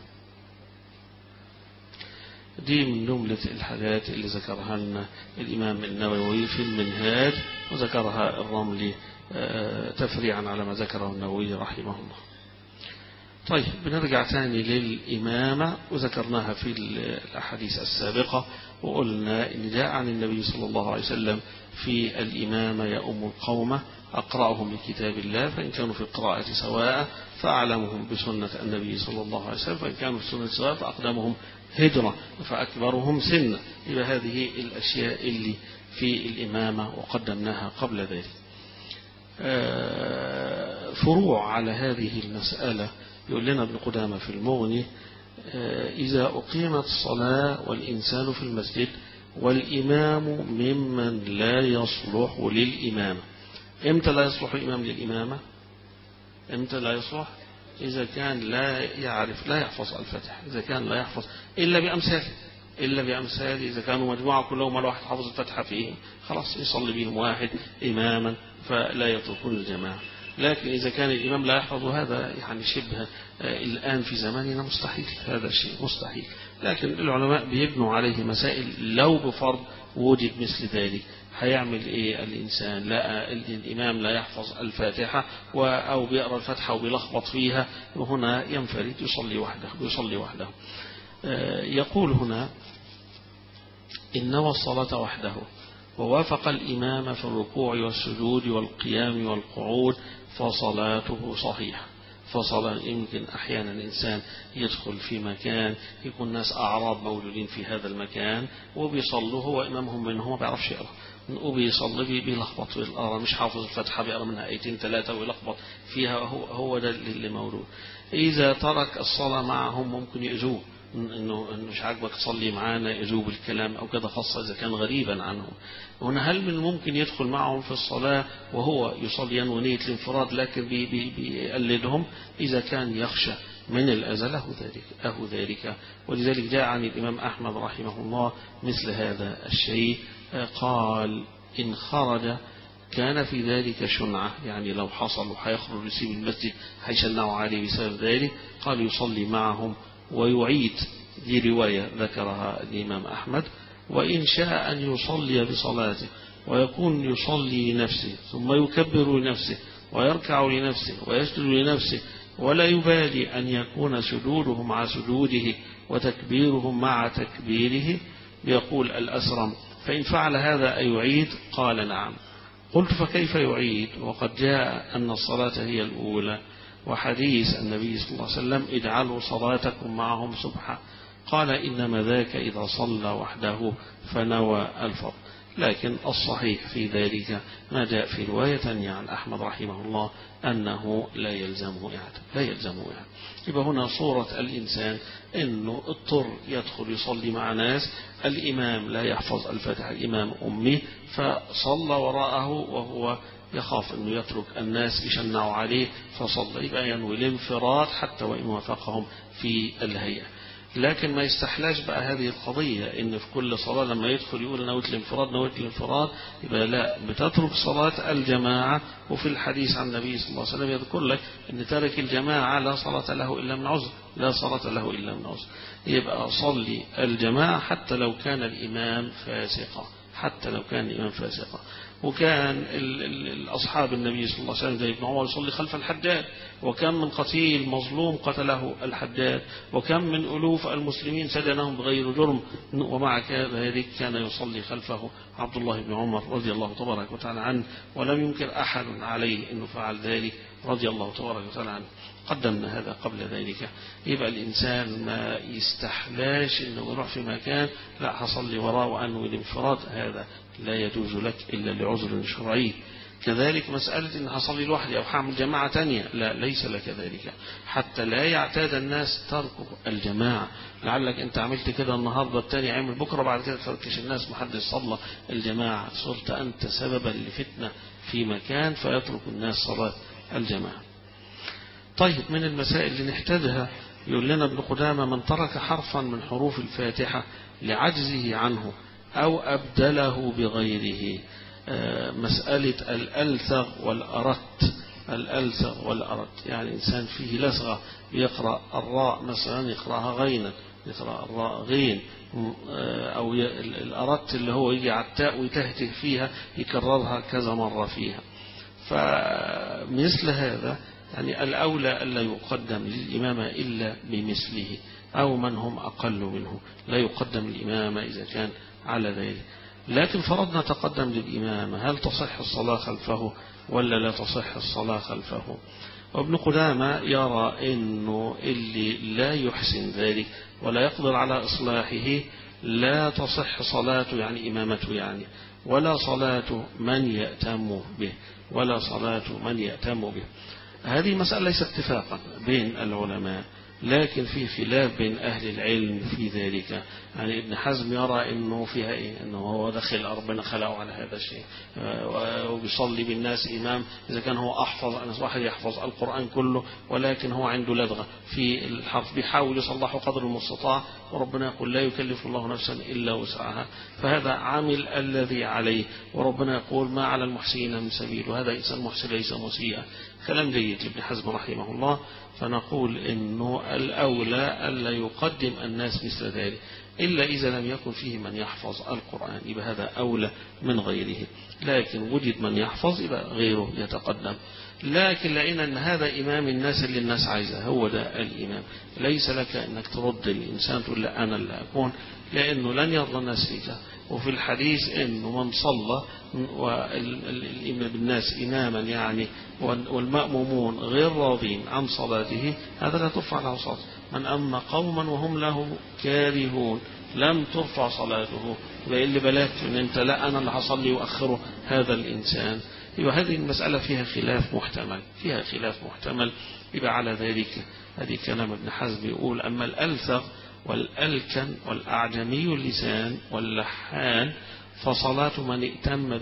دي من جملة الحاجات اللي ذكرها لنا الإمام النووي في المنهاج، وذكرها الرملي تفريعا على ما ذكره النووي رحمه الله. طيب بنرجع تاني للإمامة، وذكرناها في الأحاديث السابقة، وقلنا إن جاء عن النبي صلى الله عليه وسلم في الإمامة يؤم القوم أقرأهم لكتاب الله، فإن كانوا في القراءة سواء فأعلمهم بسنة النبي صلى الله عليه وسلم، فإن كانوا في السنة سواء فأقدمهم هجرة فأكبرهم سنة. إلى هذه الأشياء اللي في الإمامة وقدمناها قبل ذلك. فروع على هذه المسألة يقول لنا ابن قدامة في المغني إذا أقيمت الصلاة والإنسان في المسجد والإمام ممن لا يصلح للإمامة. إمتى لا يصلح الإمام للإمامة؟ إمتى لا يصلح؟ إذا كان لا يعرف، لا يحفظ الفتح، إذا كان لا يحفظ إلا بأمثال، إذا كانوا مجموعة كلهم ولا واحد حفظ الفتحة فيهم خلاص يصلي بهم واحد إماما فلا يتركون الجماعة. لكن إذا كان الإمام لا يحفظ هذا يعني شبه الآن في زماننا مستحيل، هذا الشيء مستحيل. لكن العلماء بيبنوا عليه مسائل لو بفرض وجد مثل ذلك هيعمل إيه الإنسان؟ لا الإمام لا يحفظ الفاتحة أو بيقرأ الفاتحة وبيلخبط فيها، وهنا ينفرد يصلي وحده. يقول هنا إن نوى الصلاة وحده ووافق الإمام في الركوع والسجود والقيام والقعود فصلاته صحيحة. فصلاة يمكن أحيانا الإنسان يدخل في مكان يكون ناس أعراب موجودين في هذا المكان وبيصلوا، هو إمامهم منهم ما بيعرفش يقرأ وبيصلي بيلخبط في القراءة، مش حافظ الفتحة بيقرأ منها آيتين 3 ويلخبط فيها، هو ده اللي موجود. إذا ترك الصلاة معهم ممكن يأذوه، إنه مش عاجبك تصلي معانا، يأذوه بالكلام أو كذا، خاصة إذا كان غريبا عنهم. هنا هل من ممكن يدخل معهم في الصلاة وهو يصلي ونية الانفراد لكن بيقلدهم؟ إذا كان يخشى من الأذى له ذلك. ولذلك جاء عن الإمام أحمد رحمه الله مثل هذا الشيء، قال إن خرج كان في ذلك شنعة، يعني لو حصل وحيخرج يسيب المسجد حيشنعوا عليه بسبب ذلك، قال يصلي معهم ويعيد. دي رواية ذكرها الإمام أحمد. وإن شاء أن يصلي بصلاته ويكون يصلي لنفسه ثم يكبر لنفسه ويركع لنفسه ويسجد لنفسه ولا يبالي أن يكون سجوده مع سجوده وتكبيرهم مع تكبيره، يقول الأسرم فإن فعل هذا أيعيد؟ قال نعم. قلت فكيف يعيد وقد جاء أن الصلاة هي الأولى وحديث النبي صلى الله عليه وسلم اجعلوا صلاتكم معهم سبحة؟ قال إنما ذاك إذا صلى وحده فنوى الفرض. لكن الصحيح في ذلك ما جاء في رواية ثانية عن أحمد رحمه الله أنه لا يلزمه إعادة. يبقى هنا صورة الإنسان أنه اضطر يدخل يصلي مع ناس، الإمام لا يحفظ الفاتحة، الإمام أمي، فصلى وراءه وهو يخاف أنه يترك الناس يشنعوا عليه فصلى، يبقى ينوي الانفراد حتى وإن وافقهم في الهيئة. لكن ما يستحلاش بقى هذه القضية إن في كل صلاة لما يدخل يقول نويت الانفراد، يبقى لا، بتترك صلاة الجماعة. وفي الحديث عن النبي صلى الله عليه وسلم يذكر لك أن تارك الجماعة لا صلاة له إلا من عذر، يبقى صلي الجماعة حتى لو كان الإمام فاسقا. وكان الأصحاب النبي صلى الله عليه وسلم زي ابن عمر يصلي خلف الحجاج، وكم من قتيل مظلوم قتله الحجاج، وكم من ألوف المسلمين سجنهم بغير جرم، ومع ذلك كان يصلي خلفه عبد الله بن عمر رضي الله تبارك وتعالى عنه، ولم ينكر أحد عليه أنه فعل ذلك رضي الله تبارك وتعالى عنه. قدمنا هذا قبل ذلك. يبقى الإنسان ما يستحلاش أنه يروح في مكان لا حصلي وراء وأنه الانفراد، هذا لا يجوز لك إلا لعذر شرعي. كذلك مسألة إن حصلي لوحدي أو حامل جماعة تانية، لا، ليس لك ذلك، حتى لا يعتاد الناس تركوا الجماعة. لعلك أنت عملت كده النهاردة، التاني عمل بكرة، بعد كده تركش الناس محدش صلى الجماعة، صرت أنت سببا لفتنة في مكان فيترك الناس صلاة الجماعة. طيب، من المسائل اللي نحتاجها يقول لنا ابن قدامة من ترك حرفا من حروف الفاتحة لعجزه عنه أو أبدله بغيره. مسألة الألثغ والأرت، يعني إنسان فيه لسغة يقرأ الراء مثلا يقرأها غينا، يقرأ الراء غين، أو الأرت اللي هو يجي على التاء ويتهته فيها يكررها كذا مرة فيها. فمثل هذا يعني الأولى ألا يقدم للإمامة إلا بمثله أو من هم أقل منه، لا يقدم الإمامة إذا كان على ذلك. لكن فرضنا تقدم للإمامة، هل تصح الصلاة خلفه ولا لا تصح الصلاة خلفه؟ وابن قدامة يرى أنه اللي لا يحسن ذلك ولا يقدر على إصلاحه لا تصح صلاته، يعني إمامته يعني، ولا صلاة من يأتم به. هذه مسألة ليس اتفاقا بين العلماء، لكن في خلاف بين أهل العلم في ذلك. يعني ابن حزم يرى أنه فيها أنه هو دخل ربنا خلقه على هذا الشيء، وبيصلي بالناس إمام إذا كان هو أحفظ، واحد يحفظ القرآن كله ولكن هو عنده لدغة في الحرف، بيحاول يصلحه قدر المستطاع، وربنا يقول لا يكلف الله نفسا إلا وسعها، فهذا عامل الذي عليه، وربنا يقول ما على المحسنين من سبيل، وهذا إنسان محسن ليس مسيئا. كلام جيد لابن حزم رحمه الله. فنقول إنه فالأولى ألا يقدم الناس مثل ذلك إلا إذا لم يكن فيه من يحفظ القرآن، يبقى هذا أولى من غيره. لكن وجد من يحفظ يبقى غيره يتقدم. لكن لقينا أن هذا إمام الناس اللي الناس عايزه، هو ده الإمام. ليس لك أنك ترد الإنسان تقول لا أنا اللي أكون، لأنه لن يرضى الناس فيك. وفي الحديث أنه من صلى والإمام بالناس إماما يعني والمأمومون غير راضين عن صلاته هذا لا ترفع له صلاة. من أما قوما وهم له كارهون لم ترفع صلاته. اللي بلاك أن أنت لا أنا اللي هصلي وأخره هذا الإنسان. يبقى هذه المسألة فيها خلاف محتمل، يبقى على ذلك هذه كلام ابن حزم يقول أما الألثغ والألكن والأعجمي اللسان واللحان فصلاة من ائتم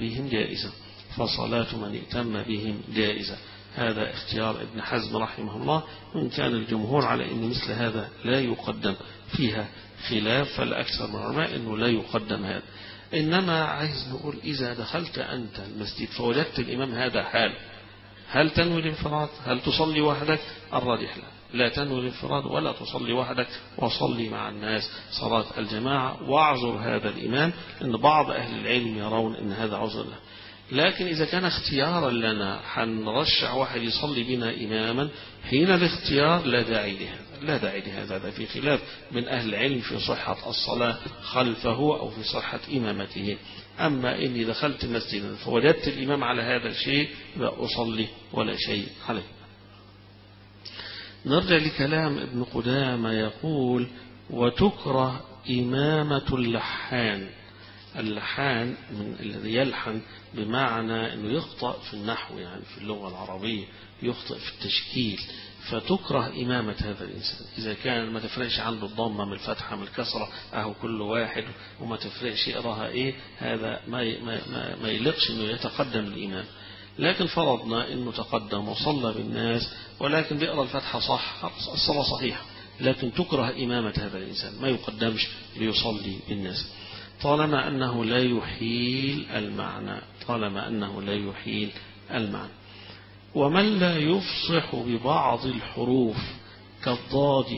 بهم جائزة. هذا اختيار ابن حزم رحمه الله، وإن كان الجمهور على أن مثل هذا لا يقدم، فيها خلاف، فالأكثر من العلماء أنه لا يقدم هذا. إنما عايز نقول إذا دخلت أنت المسجد فوجدت الإمام هذا حال، هل تنوي الانفراد؟ هل تصلي وحدك؟ الراجح لا تنوي الانفراد ولا تصلي وحدك، وصلي مع الناس صلاة الجماعة واعذر هذا الإمام، إن بعض أهل العلم يرون أن هذا عذر له. لكن إذا كان اختيارا لنا حنرشح واحد يصلي بنا إماما حين الاختيار لا داعي لهذا. هذا في خلاف من أهل العلم في صحة الصلاة خلفه أو في صحة إمامته. أما إني دخلت مسجدا فوجدت الإمام على هذا الشيء أصلي ولا شيء عليه. نرجع لكلام ابن قدامة يقول وتكره إمامة اللحان من الذي يلحن بمعنى أنه يخطأ في النحو، يعني في اللغة العربية يخطئ في التشكيل، فتكره إمامة هذا الإنسان. إذا كان ما تفرقش عنده الضمة من الفتحة من الكسرة أهو كل واحد وما تفرقش يقراها إيه، هذا ما يلقش أنه يتقدم الإمام. لكن فرضنا أنه تقدم وصلى بالناس ولكن بيقرأ الفتحة صح، الصلاة صحيحة، لكن تكره إمامة هذا الإنسان، ما يقدمش ليصلي بالناس طالما أنه لا يحيل المعنى. ومن لا يفصح ببعض الحروف كالضاد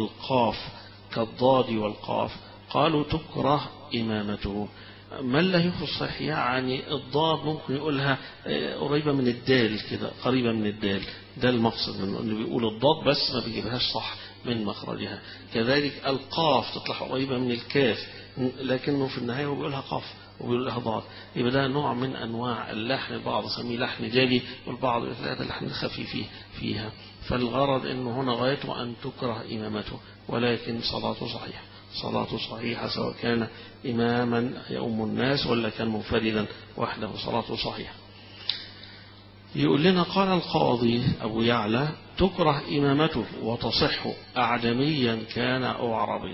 والقاف قالوا تكره إمامته. من لا يفصح يعني الضاد ممكن يقولها قريبة من الدال كده، قريبة من الدال، ده المقصد منه انه بيقول الضاد بس ما بيجيبهاش صح من مخرجها. كذلك القاف تطلع قريبة من الكاف لكنه في النهاية هو بيقولها قاف وبيقول لها ضاد. يبقى ده نوع من أنواع اللحن، البعض يسميه لحن جلي والبعض يقول هذا اللحن خفيف فيها. فالغرض أنه هنا غايته أن تكره إمامته، ولكن صلاته صحيحة سواء كان إماما يؤم الناس ولا كان منفردا وحده، صلاته صحيحة. يقول لنا قال القاضي أبو يعلى تكره إمامته وتصح أعجميا كان أو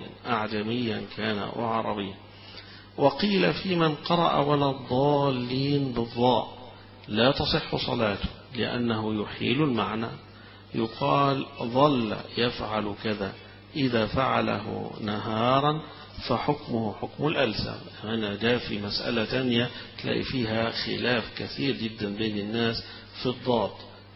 عربيا. وقيل في من قرأ ولا الضالين بالضاء لا تصح صلاته لأنه يحيل المعنى. يقال ظل يفعل كذا إذا فعله نهارا فحكمه حكم الألزام. هنا جاء في مسألة تانية تلاقي فيها خلاف كثير جدا بين الناس في الضاد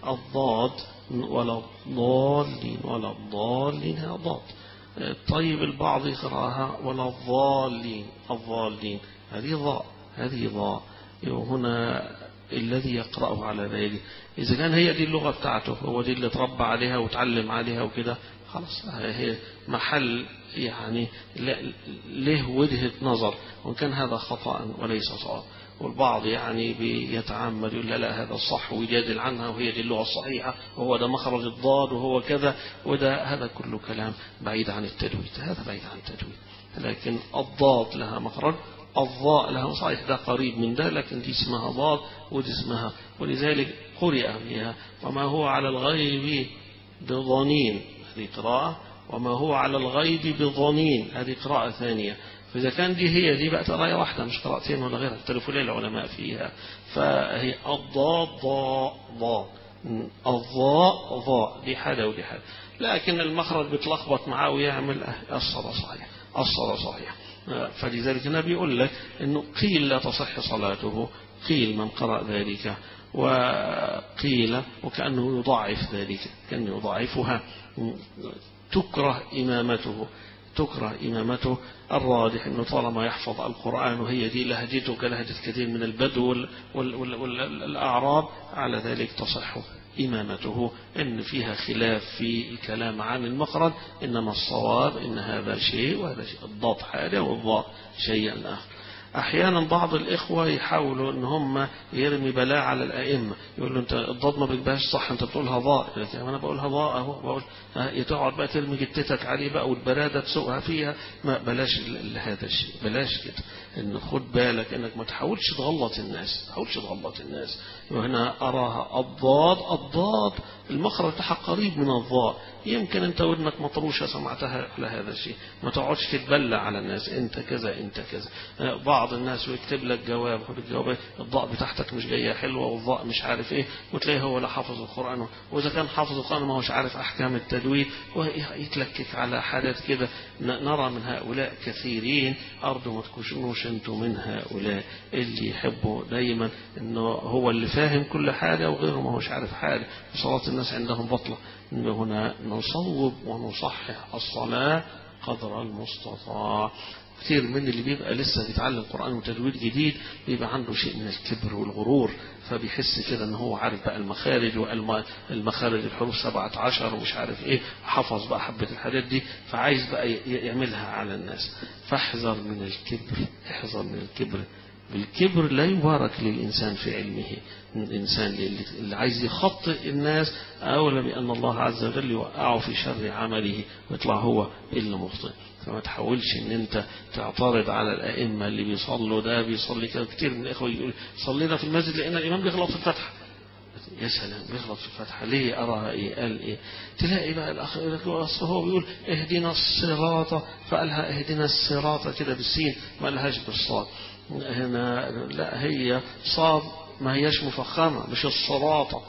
ولا الضالين هي ضاد. طيب البعض يقرأها ولا الضالين هذه ضاء. هنا الذي يقرأه على ذلك إذا كان هي دي اللغة بتاعته، هو دي اللي تربى عليها وتعلم عليها وكده، خلاص هي محل يعني له وجهة نظر، وإن كان هذا خطأ وليس صواب. والبعض يعني بيتعمد يقول لا هذا الصح ويجادل عنها وهي دي اللغة الصحيحة وهو ده مخرج الضاد وهو كذا وده، هذا كله كلام بعيد عن التجويد، لكن الضاد لها مخرج، الضاء لها صحيح ده قريب من ده، لكن دي اسمها ضاد ودي اسمها، ولذلك قرئ بها. وما هو على الغيب بضنين هذه قراءة، وما هو على الغيب بضنين هذه قراءة ثانية. فإذا كان دي هي دي بقت قراءة واحدة مش قراءتين ولا غيرها، اختلفوا ليه العلماء فيها. فهي الضاد ضاء الضاء دي حاجة ودي حاجة، لكن المخرج بيتلخبط معاه ويعمل الصلاة صحيح. فلذلك النبي يقول لك إنه قيل لا تصح صلاته، قيل من قرأ ذلك وقيل وكأنه يضاعف ذلك، كأنه يضاعفها. تكره إمامته. الراجح أنه طالما يحفظ القرآن وهي دي لهجته كلهجة كثير من البدو والأعراب، على ذلك تصح إمامته. إن فيها خلاف في الكلام عن المخرج، إنما الصواب إن هذا شيء وهذا شيء، الضاد حاجة والضاء شيء آخر. أحيانا بعض الإخوة يحاولوا أن هم يرمي بلاء على الأئمة، يقول له أنت الضاد ما بتبقاش صح، أنت بتقولها ضاء. أنا بقولها ضاء أهو، بقول تقعد بقى ترمي جتتك عليه بقى والبرادة تسوقها فيها. ما بلاش هذا الشيء، بلاش كده. إن خد بالك إنك ما تحاولش تغلط الناس. وهنا أراها الضاد المخرج بتاعها قريب من الضاء، يمكن أنت ودنك مطروشة سمعتها على هذا الشيء. ما تقعدش تتبلى على الناس، أنت كذا. بعض الناس يكتب لك جواب، الضاء بتاعتك مش جاية حلوة والضاء مش عارف إيه، وتلاقيه هو لا حافظ القرآن، وإذا كان حافظ القرآن ما هوش عارف أحكام التجويد، ويتلكك على حاجات كده. نرى من هؤلاء كثيرين، أرجو ما تكونوش أنتم من هؤلاء اللي يحبوا دايما إنه هو اللي فاهم كل حاجة وغيره ما هوش عارف حاجة. صلاة الناس عندهم بطلة. هنا نصوب ونصحح الصلاة قدر المستطاع. كثير من اللي بيبقى لسه بيتعلم قرآن وتجويد جديد بيبقى عنده شيء من الكبر والغرور، فبيحس كده ان هو عارف بقى المخارج والمخارج الحروف 17 ومش عارف ايه، حفظ بقى حبة الحاجات دي، فعايز بقى يعملها على الناس. فاحذر من الكبر. بالكبر لا يبارك للإنسان في علمه. الإنسان اللي عايز يخطئ الناس أولى بأن الله عز وجل يوقعه في شر عمله ويطلع هو اللي مخطئ. فما تحاولش ان انت تعترض على الائمه اللي بيصلوا، ده بيصلي كده. كتير من الاخوه يقول صلينا في المسجد لان الامام بيغلط في الفتحه. يا سلام، بيغلط في الفتحه ليه؟ اراها ايه؟ قال ايه؟ تلاقي بقى الاخ هو بيقول اهدنا الصراط، فقالها اهدنا الصراط كده بالسين، ما قالهاش بالصاد. هنا لا، هي صاد ما هياش مفخمه، مش الصراط،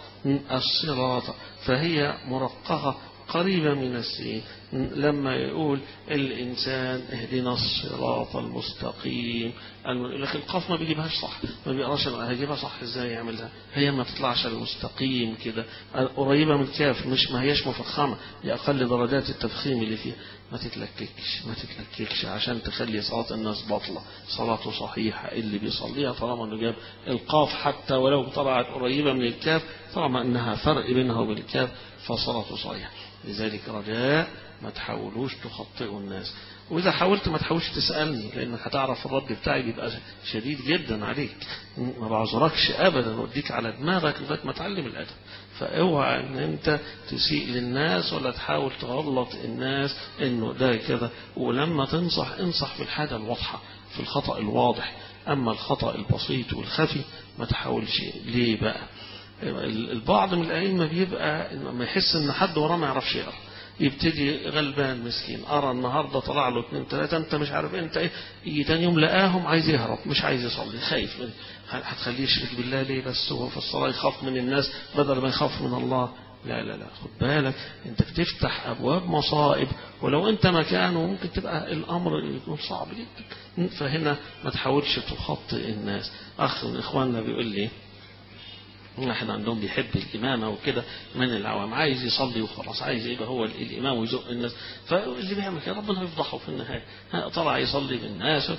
فهي مرققه قريبة من السين. لما يقول الإنسان اهدنا الصراط المستقيم، لكن القاف ما بيجيبهاش صح، ما بيقراش، هيجيبها صح ازاي يعملها؟ هي ما تطلعش المستقيم كده، قريبة من الكاف، مش ما هياش مفخمة، لأقل درجات التفخيم اللي فيها. ما تتلككش عشان تخلي صلاة الناس باطلة. صلاته صحيحة اللي بيصليها طالما انه جاب القاف، حتى ولو طلعت قريبة من الكاف، طالما انها فرق بينها وبين الكاف فصلاته صحيحة. لذلك رجاء ما تحاولوش تخطئوا الناس، وإذا حاولت ما تحاولش تسألني، لأنك هتعرف الرد بتاعي بيبقى شديد جدا عليك. ما بعذركش أبدا، وديك على دماغك لغاية ما تعلم الأدب. فاوعى ان انت تسيء للناس ولا تحاول تغلط الناس انه ده كذا. ولما تنصح انصح في الحاجة الواضحة، في الخطأ الواضح. أما الخطأ البسيط والخفي ما تحاولش. ليه بقى؟ البعض من الأئمة بيبقى ما يحس ان حد وراه ما يعرفش يقرأ، يبتدي غلبان مسكين، أرى النهاردة طلع له 2 3 أنت مش عارف أنت إيه، يجي تاني يوم لقاهم عايز يهرب، مش عايز يصلي، خايف. هتخليه يشرك بالله ليه؟ بس هو في الصلاة يخاف من الناس بدل ما يخاف من الله. لا خد بالك، انت بتفتح أبواب مصائب، ولو انت مكانه ممكن تبقى الأمر يكون صعب جدا. فهنا ما تحاولش تخطئ الناس. أخ من إخواننا بيقول لي احنا عندهم بيحب الإمامة وكده من العوام، عايز يصلي وخلاص، عايز يبقى هو الإمام ويزق الناس. فاللي بيعمل كده ربنا يفضحه في النهاية. طلع يصلي بالناس،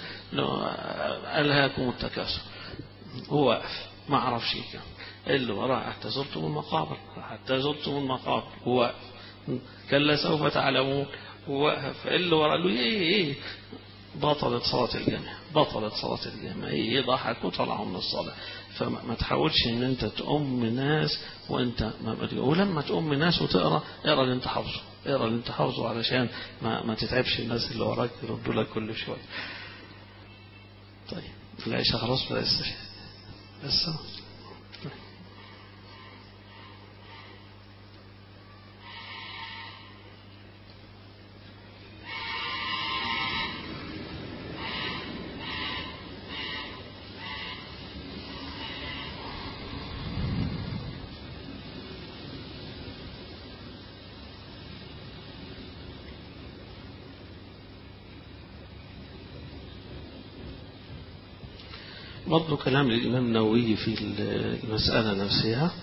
ألهاكم التكاثر، هو واقف ما عرفش كده. اللي وراه حتى زرتم المقابر، هو واقف. كلا سوف تعلمون، هو واقف. اللي وراه له ايه بطلت صلاة الجامع، ايه ضحك وطلعوا من الصلاة. فما تحاولش ان انت تؤم ناس وانت ولما تؤم ناس وتقرا، اقرا اللي انت حافظه، علشان ما تتعبش الناس اللي وراك يردوا لك كل شويه. طيب العشاء خلاص بس برضو كلام الإمام النووي في المسألة نفسها.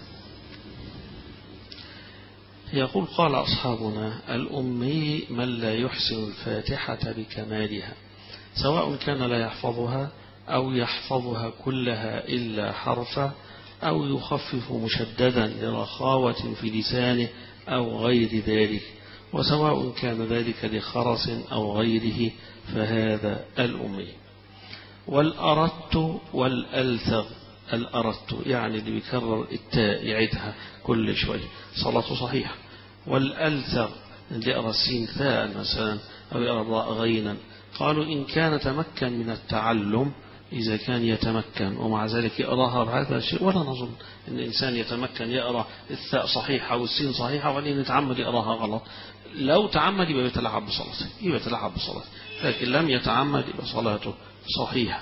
يقول قال أصحابنا الأمي من لا يحسن الفاتحة بكمالها سواء كان لا يحفظها أو يحفظها كلها إلا حرفا أو يخفف مشددا لرخاوة في لسانه أو غير ذلك، وسواء كان ذلك لخرس أو غيره فهذا الأمي. والأردت والألثغ، الأردت يعني اللي بيكرر التاء يعيدها كل شوي صلاته صحيحة. والألثغ اللي يقرأ السين ثاء مثلا أو يقرأ الراء غينا، قالوا إن كان تمكن من التعلم، إذا كان يتمكن ومع ذلك يقراها بهذا الشيء، ولا نظن أن الإنسان يتمكن يقرأ الثاء صحيحة والسين صحيحة وبعدين يتعمد يقراها غلط. لو تعمد يبقى يتلعب بصلاته، لكن لم يتعمد يبقى صلاته صحيحة.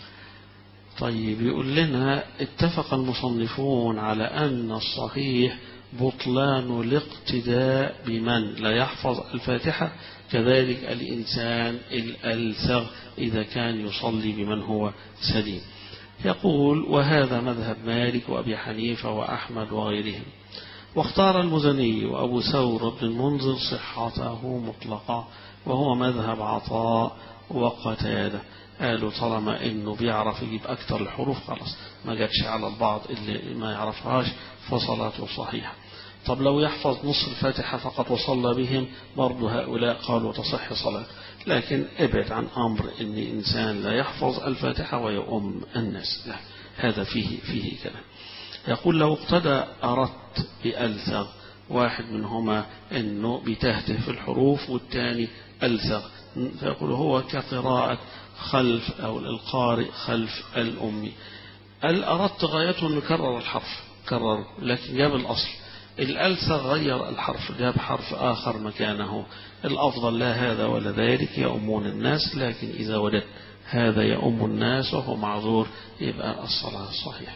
طيب يقول لنا اتفق المصنفون على أن الصحيح بطلان الاقتداء بمن لا يحفظ الفاتحة، كذلك الإنسان الألثغ إذا كان يصلي بمن هو سليم. يقول وهذا مذهب مالك وأبي حنيفة وأحمد وغيرهم. واختار المزني وأبو ثور بن المنذر صحته مطلقة، وهو مذهب عطاء وقتادة. قالوا طالما إنه بيعرف يجيب أكثر الحروف خلاص، ما جاتش على البعض اللي ما يعرفهاش فصلاته صحيحة. طب لو يحفظ نصف الفاتحة فقط وصلى بهم، برضو هؤلاء قالوا تصح صلاة، لكن ابعد عن أمر إن إنسان لا يحفظ الفاتحة ويؤم الناس، لا، هذا فيه كلام. يقول لو اقتدى أردت بألثغ، واحد منهما إنه بتهتف الحروف والثاني ألثغ، فيقول هو كقراءة خلف أو القارئ خلف الأمي. الأردت غايته أنه كرر الحرف، لكن جاب الأصل. الألثغ غير الحرف، جاب حرف آخر مكانه. الأفضل لا هذا ولا ذلك، يؤمون الناس، لكن إذا وجد هذا يؤم الناس وهو معذور يبقى الصلاة صحيحة.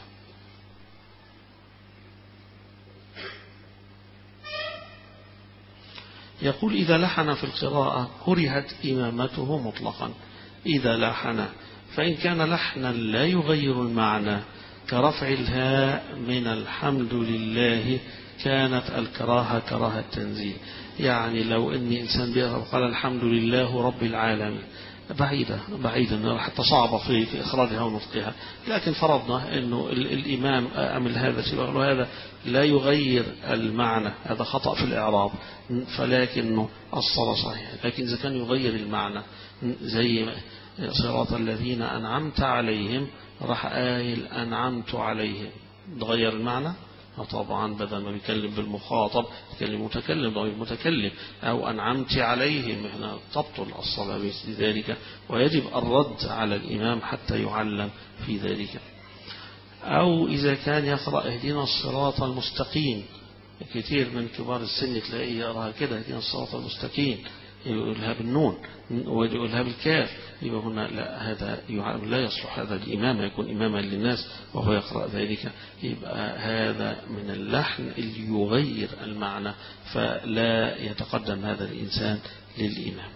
يقول إذا لحن في القراءة كرهت إمامته مطلقا. إذا لحن، فإن كان لحنا لا يغير المعنى كرفع الهاء من الحمد لله كانت الكراهة كراهة تنزيل. يعني لو أن إنسان بيقرأ قال الحمد لله رب العالمين، بعيدة حتى صعبة في إخراجها ونطقها، لكن فرضنا أنه الإمام أعمل هذا الشيء، هذا لا يغير المعنى، هذا خطأ في الإعراب، فلكنه الصلاة صحيحة. لكن إذا كان يغير المعنى زي صراط الذين أنعمت عليهم، راح قايل أنعمت عليهم، تغير المعنى طبعا، بدل ما بيكلم بالمخاطب يكلم متكلم ضمير متكلم، أو أنعمت عليهم، هنا تبطل الصلاة بذلك، ويجب الرد على الإمام حتى يعلم في ذلك. أو إذا كان يقرأ اهدنا الصراط المستقيم، كثير من كبار السن تلاقيه يقرأ كده اهدنا الصراط المستقيم، يقولها بالنون ويقولها بالكاف، يبقى هنا لا، هذا لا يصلح هذا الإمام، يكون إماما للناس وهو يقرأ ذلك، يبقى هذا من اللحن اللي يغير المعنى، فلا يتقدم هذا الإنسان للإمام.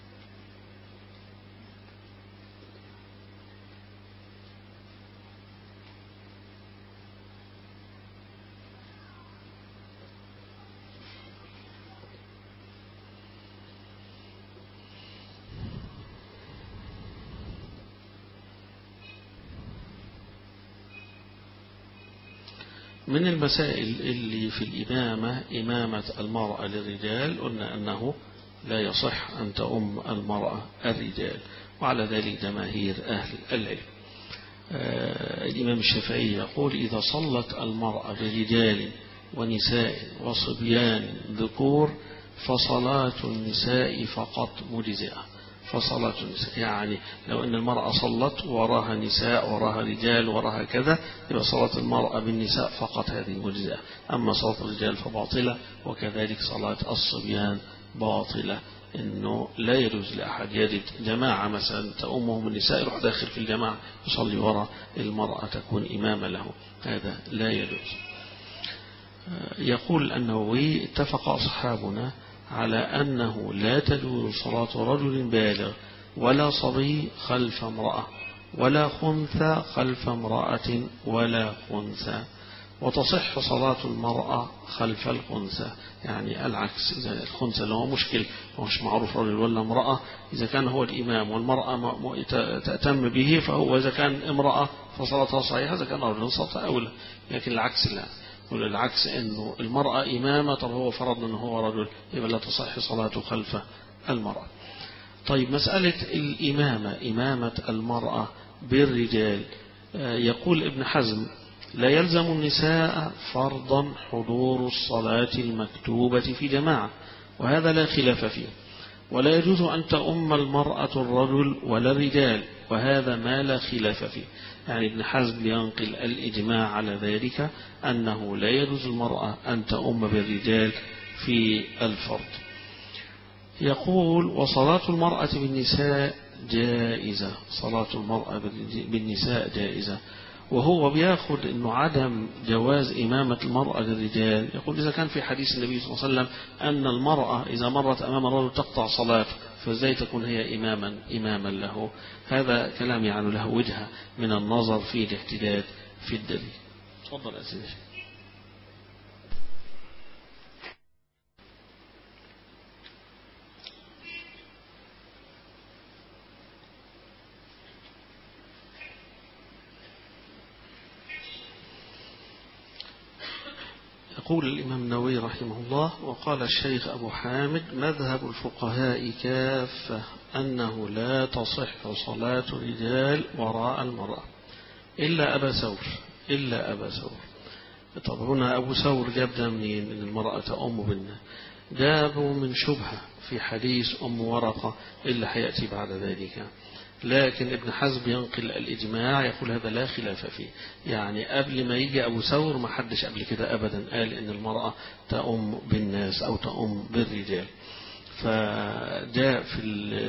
من المسائل اللي في الإمامة إمامة المرأة للرجال، قلنا أنه لا يصح أن تؤم المرأة الرجال، وعلى ذلك جماهير أهل العلم. الإمام الشافعي يقول إذا صلت المرأة برجال ونساء وصبيان ذكور فصلاة النساء فقط مجزئة. فصلاة النساء يعني لو أن المرأة صلت وراها نساء وراها رجال وراها كذا، يبقى صلاة المرأة بالنساء فقط هذه مجزئة، أما صلاة الرجال فباطلة، وكذلك صلاة الصبيان باطلة. إنه لا يجوز لأحد يجد جماعة مثلا تأمهم النساء يروح داخل في الجماعة يصلي وراء المرأة تكون إمامة له، هذا لا يجوز. يقول النووي اتفق أصحابنا على أنه لا تجوز صلاة رجل بالغ ولا صبي خلف امرأة، ولا خنثى خلف امرأة ولا خنثى. وتصح صلاة المرأة خلف الخنثى، يعني العكس، إذا الخنثى اللي هو مشكل مش معروف رجل ولا امرأة، إذا كان هو الإمام والمرأة تأتم به فهو، إذا كان امرأة فصلاتها صحيحة، إذا كان رجل صلاتها أولى. لكن العكس لا، والعكس إنه المرأة إمامة، طب هو فرض أنه هو رجل، يبقى لا تصح صلاته خلف المرأة. طيب مسألة الإمامة، إمامة المرأة بالرجال، يقول ابن حزم: لا يلزم النساء فرضا حضور الصلاة المكتوبة في جماعة، وهذا لا خلاف فيه، ولا يجوز أن تؤم المرأة الرجل ولا الرجال، وهذا ما لا خلاف فيه. يعني ابن حزم ينقل الإجماع على ذلك، أنه لا يجوز المرأة أن تؤم بالرجال في الفرض. يقول: وصلاة المرأة بالنساء جائزة، صلاة المرأة بالنساء جائزة. وهو بياخد أنه عدم جواز إمامة المرأة للرجال، يقول: إذا كان في حديث النبي صلى الله عليه وسلم أن المرأة إذا مرت أمام الرجل تقطع صلاة، فازاي تكون هي إماما له؟ هذا كلام يعني له وجهة من النظر في الاحتجاج في الدليل. تفضل أسيدي. يقول الإمام النووي رحمه الله: وقال الشيخ أبو حامد: مذهب الفقهاء كافة أنه لا تصح صلاة الرجال وراء المرأة إلا أبا ثور. طب هنا أبو ثور جاب ده منين؟ إن المرأة تؤم بالناس، جابوا من شبهة في حديث أم ورقة اللي حيأتي بعد ذلك. لكن ابن حزم ينقل الإجماع، يقول هذا لا خلاف فيه. يعني قبل ما يجي أبو ثور ما حدش قبل كده أبدا قال إن المرأة تؤم بالناس أو تؤم بالرجال. فجاء في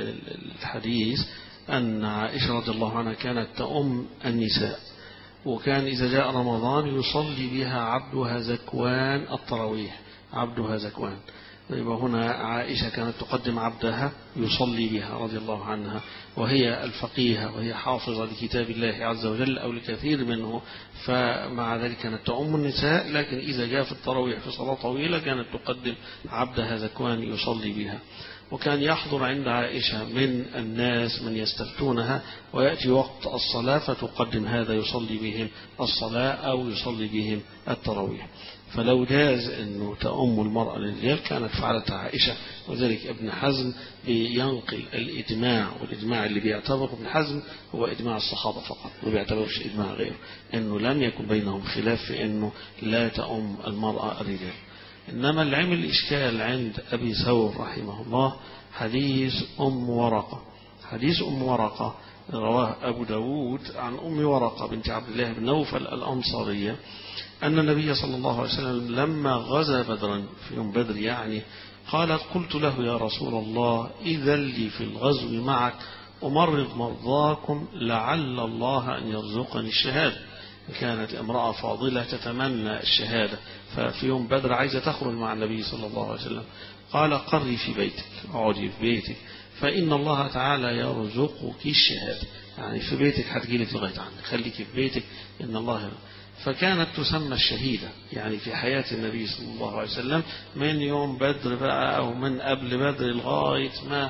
الحديث أن عائشة رضي الله عنها كانت تؤم النساء، وكان إذا جاء رمضان يصلي بها عبدها زكوان التراويح، عبدها زكوان. يبقى هنا عائشة كانت تقدم عبدها يصلي بها رضي الله عنها، وهي الفقيهة وهي حافظة لكتاب الله عز وجل أو لكثير منه، فمع ذلك كانت تؤم النساء. لكن إذا جاء في التراويح في صلاة طويلة كانت تقدم عبدها زكوان يصلي بها. وكان يحضر عند عائشة من الناس من يستفتونها، ويأتي وقت الصلاة فتقدم هذا يصلي بهم الصلاة أو يصلي بهم التراويح. فلو جاز أنه تؤم المرأة للرجال كانت فعلتها عائشة. وذلك ابن حزم بينقل الإجماع، والإجماع اللي بيعتبره ابن حزم هو إجماع الصحابة فقط، ما بيعتبرش إجماع غيره، أنه لم يكن بينهم خلاف في أنه لا تؤم المرأة الرجال. إنما اللي عمل إشكال عند أبي ثور رحمه الله حديث أم ورقة. حديث أم ورقة رواه أبو داود عن أم ورقة بنت عبد الله بن نوفل الأنصارية أن النبي صلى الله عليه وسلم لما غزا بدرا في يوم بدر يعني قالت: قلت له يا رسول الله إذا لي في الغزو معك أمرض مرضاكم لعل الله أن يرزقني الشهادة. كانت امرأة فاضلة تتمنى الشهادة، ففي يوم بدر عايزة تخرج مع النبي صلى الله عليه وسلم. قال: قري في بيتك، اقعدي في بيتك، فإن الله تعالى يرزقك الشهادة. يعني في بيتك هتجيلك لغاية عندك، خليك في بيتك إن الله يرزقك. فكانت تسمى الشهيدة يعني في حياة النبي صلى الله عليه وسلم، من يوم بدر بقى أو من قبل بدر لغاية ما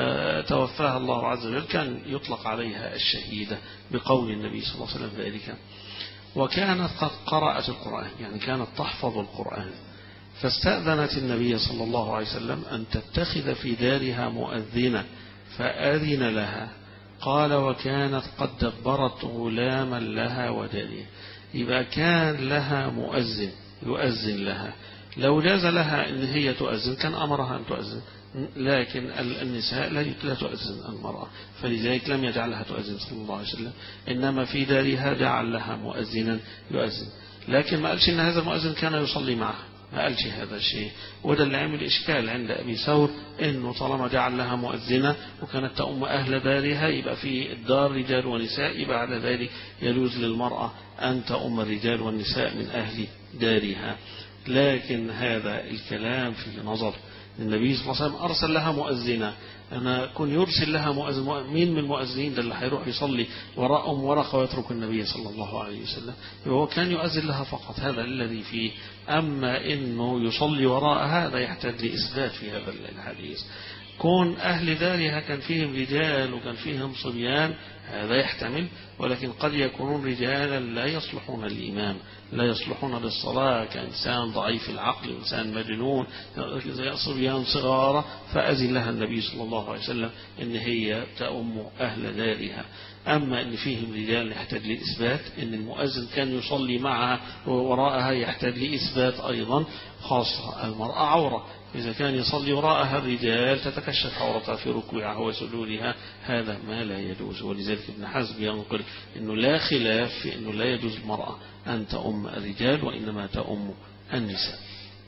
توفاها الله عز وجل كان يطلق عليها الشهيدة بقول النبي صلى الله عليه وسلم ذلك. وكانت قد قرأت القرآن، يعني كانت تحفظ القرآن، فاستأذنت النبي صلى الله عليه وسلم أن تتخذ في دارها مؤذنة فأذن لها. قال: وكانت قد دبرت غلاما لها ودانية. يبقى كان لها مؤذن يؤذن لها، لو جاز لها أن هي تؤذن كان أمرها أن تؤذن، لكن النساء لا تؤذن المرأة، فلذلك لم يجعلها تؤذن صلى الله عليه وسلم، إنما في دارها جعل لها مؤذنا يؤذن. لكن ما قالش إن هذا المؤذن كان يصلي معها، ما قالش هذا الشيء. وده اللي عمل إشكال عند أبي ثور، إنه طالما جعل لها مؤذنة وكانت تؤم أهل دارها يبقى في الدار رجال ونساء، يبقى على ذلك يجوز للمرأة أن تؤم الرجال والنساء من أهل دارها. لكن هذا الكلام في نظر، النبي صلى الله عليه وسلم أرسل لها مؤذنا. أنا كن يرسل لها مؤذن، مين من المؤذنين ده اللي هيروح يصلي وراء ورقة ويترك النبي صلى الله عليه وسلم؟ هو كان يؤذن لها فقط، هذا الذي فيه. أما إنه يصلي وراءها هذا يحتاج لإثبات في هذا الحديث. كون أهل دارها كان فيهم رجال وكان فيهم صبيان هذا يحتمل، ولكن قد يكونون رجالا لا يصلحون للإمام، لا يصلحون للصلاة، كإنسان ضعيف العقل، إنسان مجنون، صبيان صغار، فأذن لها النبي صلى الله عليه وسلم إن هي تأم أهل دارها. أما إن فيهم رجال يحتاج لإثبات، إن المؤذن كان يصلي معها وراءها يحتاج لإثبات أيضا، خاصة المرأة عورة، إذا كان يصلي وراءها الرجال تتكشف عورتها في ركوعها وسجودها، هذا ما لا يجوز. ولذلك ابن حزم ينقل أنه لا خلاف في أنه لا يجوز المرأة أن تأم الرجال وإنما تأم النساء.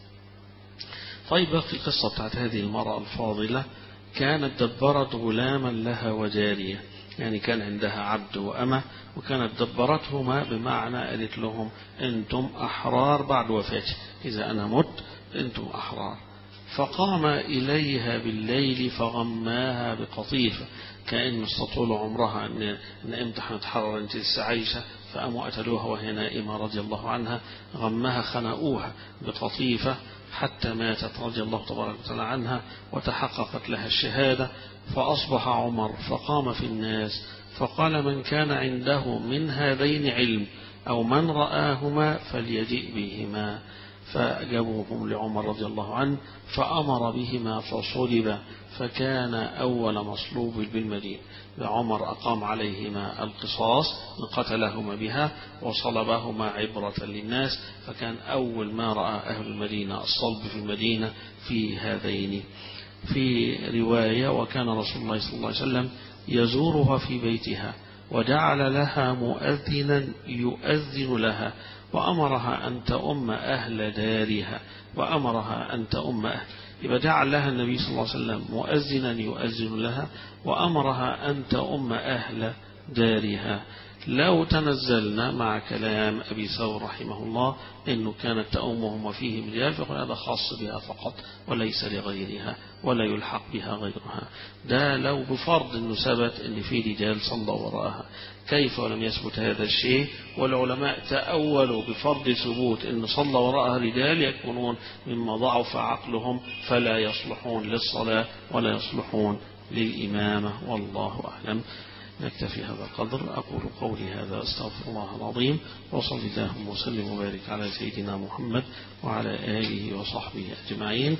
طيب باقي القصة بتاعت هذه المرأة الفاضلة، كانت دبرت غلاما لها وجارية، يعني كان عندها عبد وأمة، وكانت دبرتهما بمعنى قالت لهم أنتم أحرار بعد وفاتي، إذا أنا مت أنتم أحرار. فقام إليها بالليل فغماها بقطيفة، كأن استطول عمرها أن إمتى هنتحرر أنت لسه عايشة، فأموا قتلوها وهي نائمة رضي الله عنها، غمها خنقوها بقطيفة حتى ماتت رضي الله تبارك وتعالى عنها وتحققت لها الشهادة. فأصبح عمر فقام في الناس فقال من كان عنده من هذين علم أو من رآهما فليجئ بهما، فأجابوهم لعمر رضي الله عنه فأمر بهما فصلب، فكان أول مصلوب بالمدينة. عمر أقام عليهما القصاص قتلهما بها وصلبهما عبرة للناس، فكان أول ما رأى أهل المدينة الصلب في المدينة في هذين. في رواية وكان رسول الله صلى الله عليه وسلم يزورها في بيتها وجعل لها مؤذنا يؤذن لها وأمرها أن تؤم أهل دارها وأمرها أن تؤم أهل، يبقى جعل لها النبي صلى الله عليه وسلم مؤذنا يؤذن لها وأمرها أن تؤم أهل دارها. لو تنزلنا مع كلام أبي ثور رحمه الله إنه كانت تأمهم وفيه رجال، فقال هذا خاص بها فقط وليس لغيرها ولا يلحق بها غيرها. ده لو بفرض أنه ثبت أن في رجال صلى وراءها، كيف ولم يثبت هذا الشيء؟ والعلماء تأولوا بفرض ثبوت أن صلى وراءها رجال يكونون مما ضعف عقلهم فلا يصلحون للصلاة ولا يصلحون للإمامة، والله أعلم. نكتفي هذا القدر. أقول قولي هذا أستغفر الله العظيم، وصل اللهم وسلم وبارك على سيدنا محمد وعلى آله وصحبه أجمعين.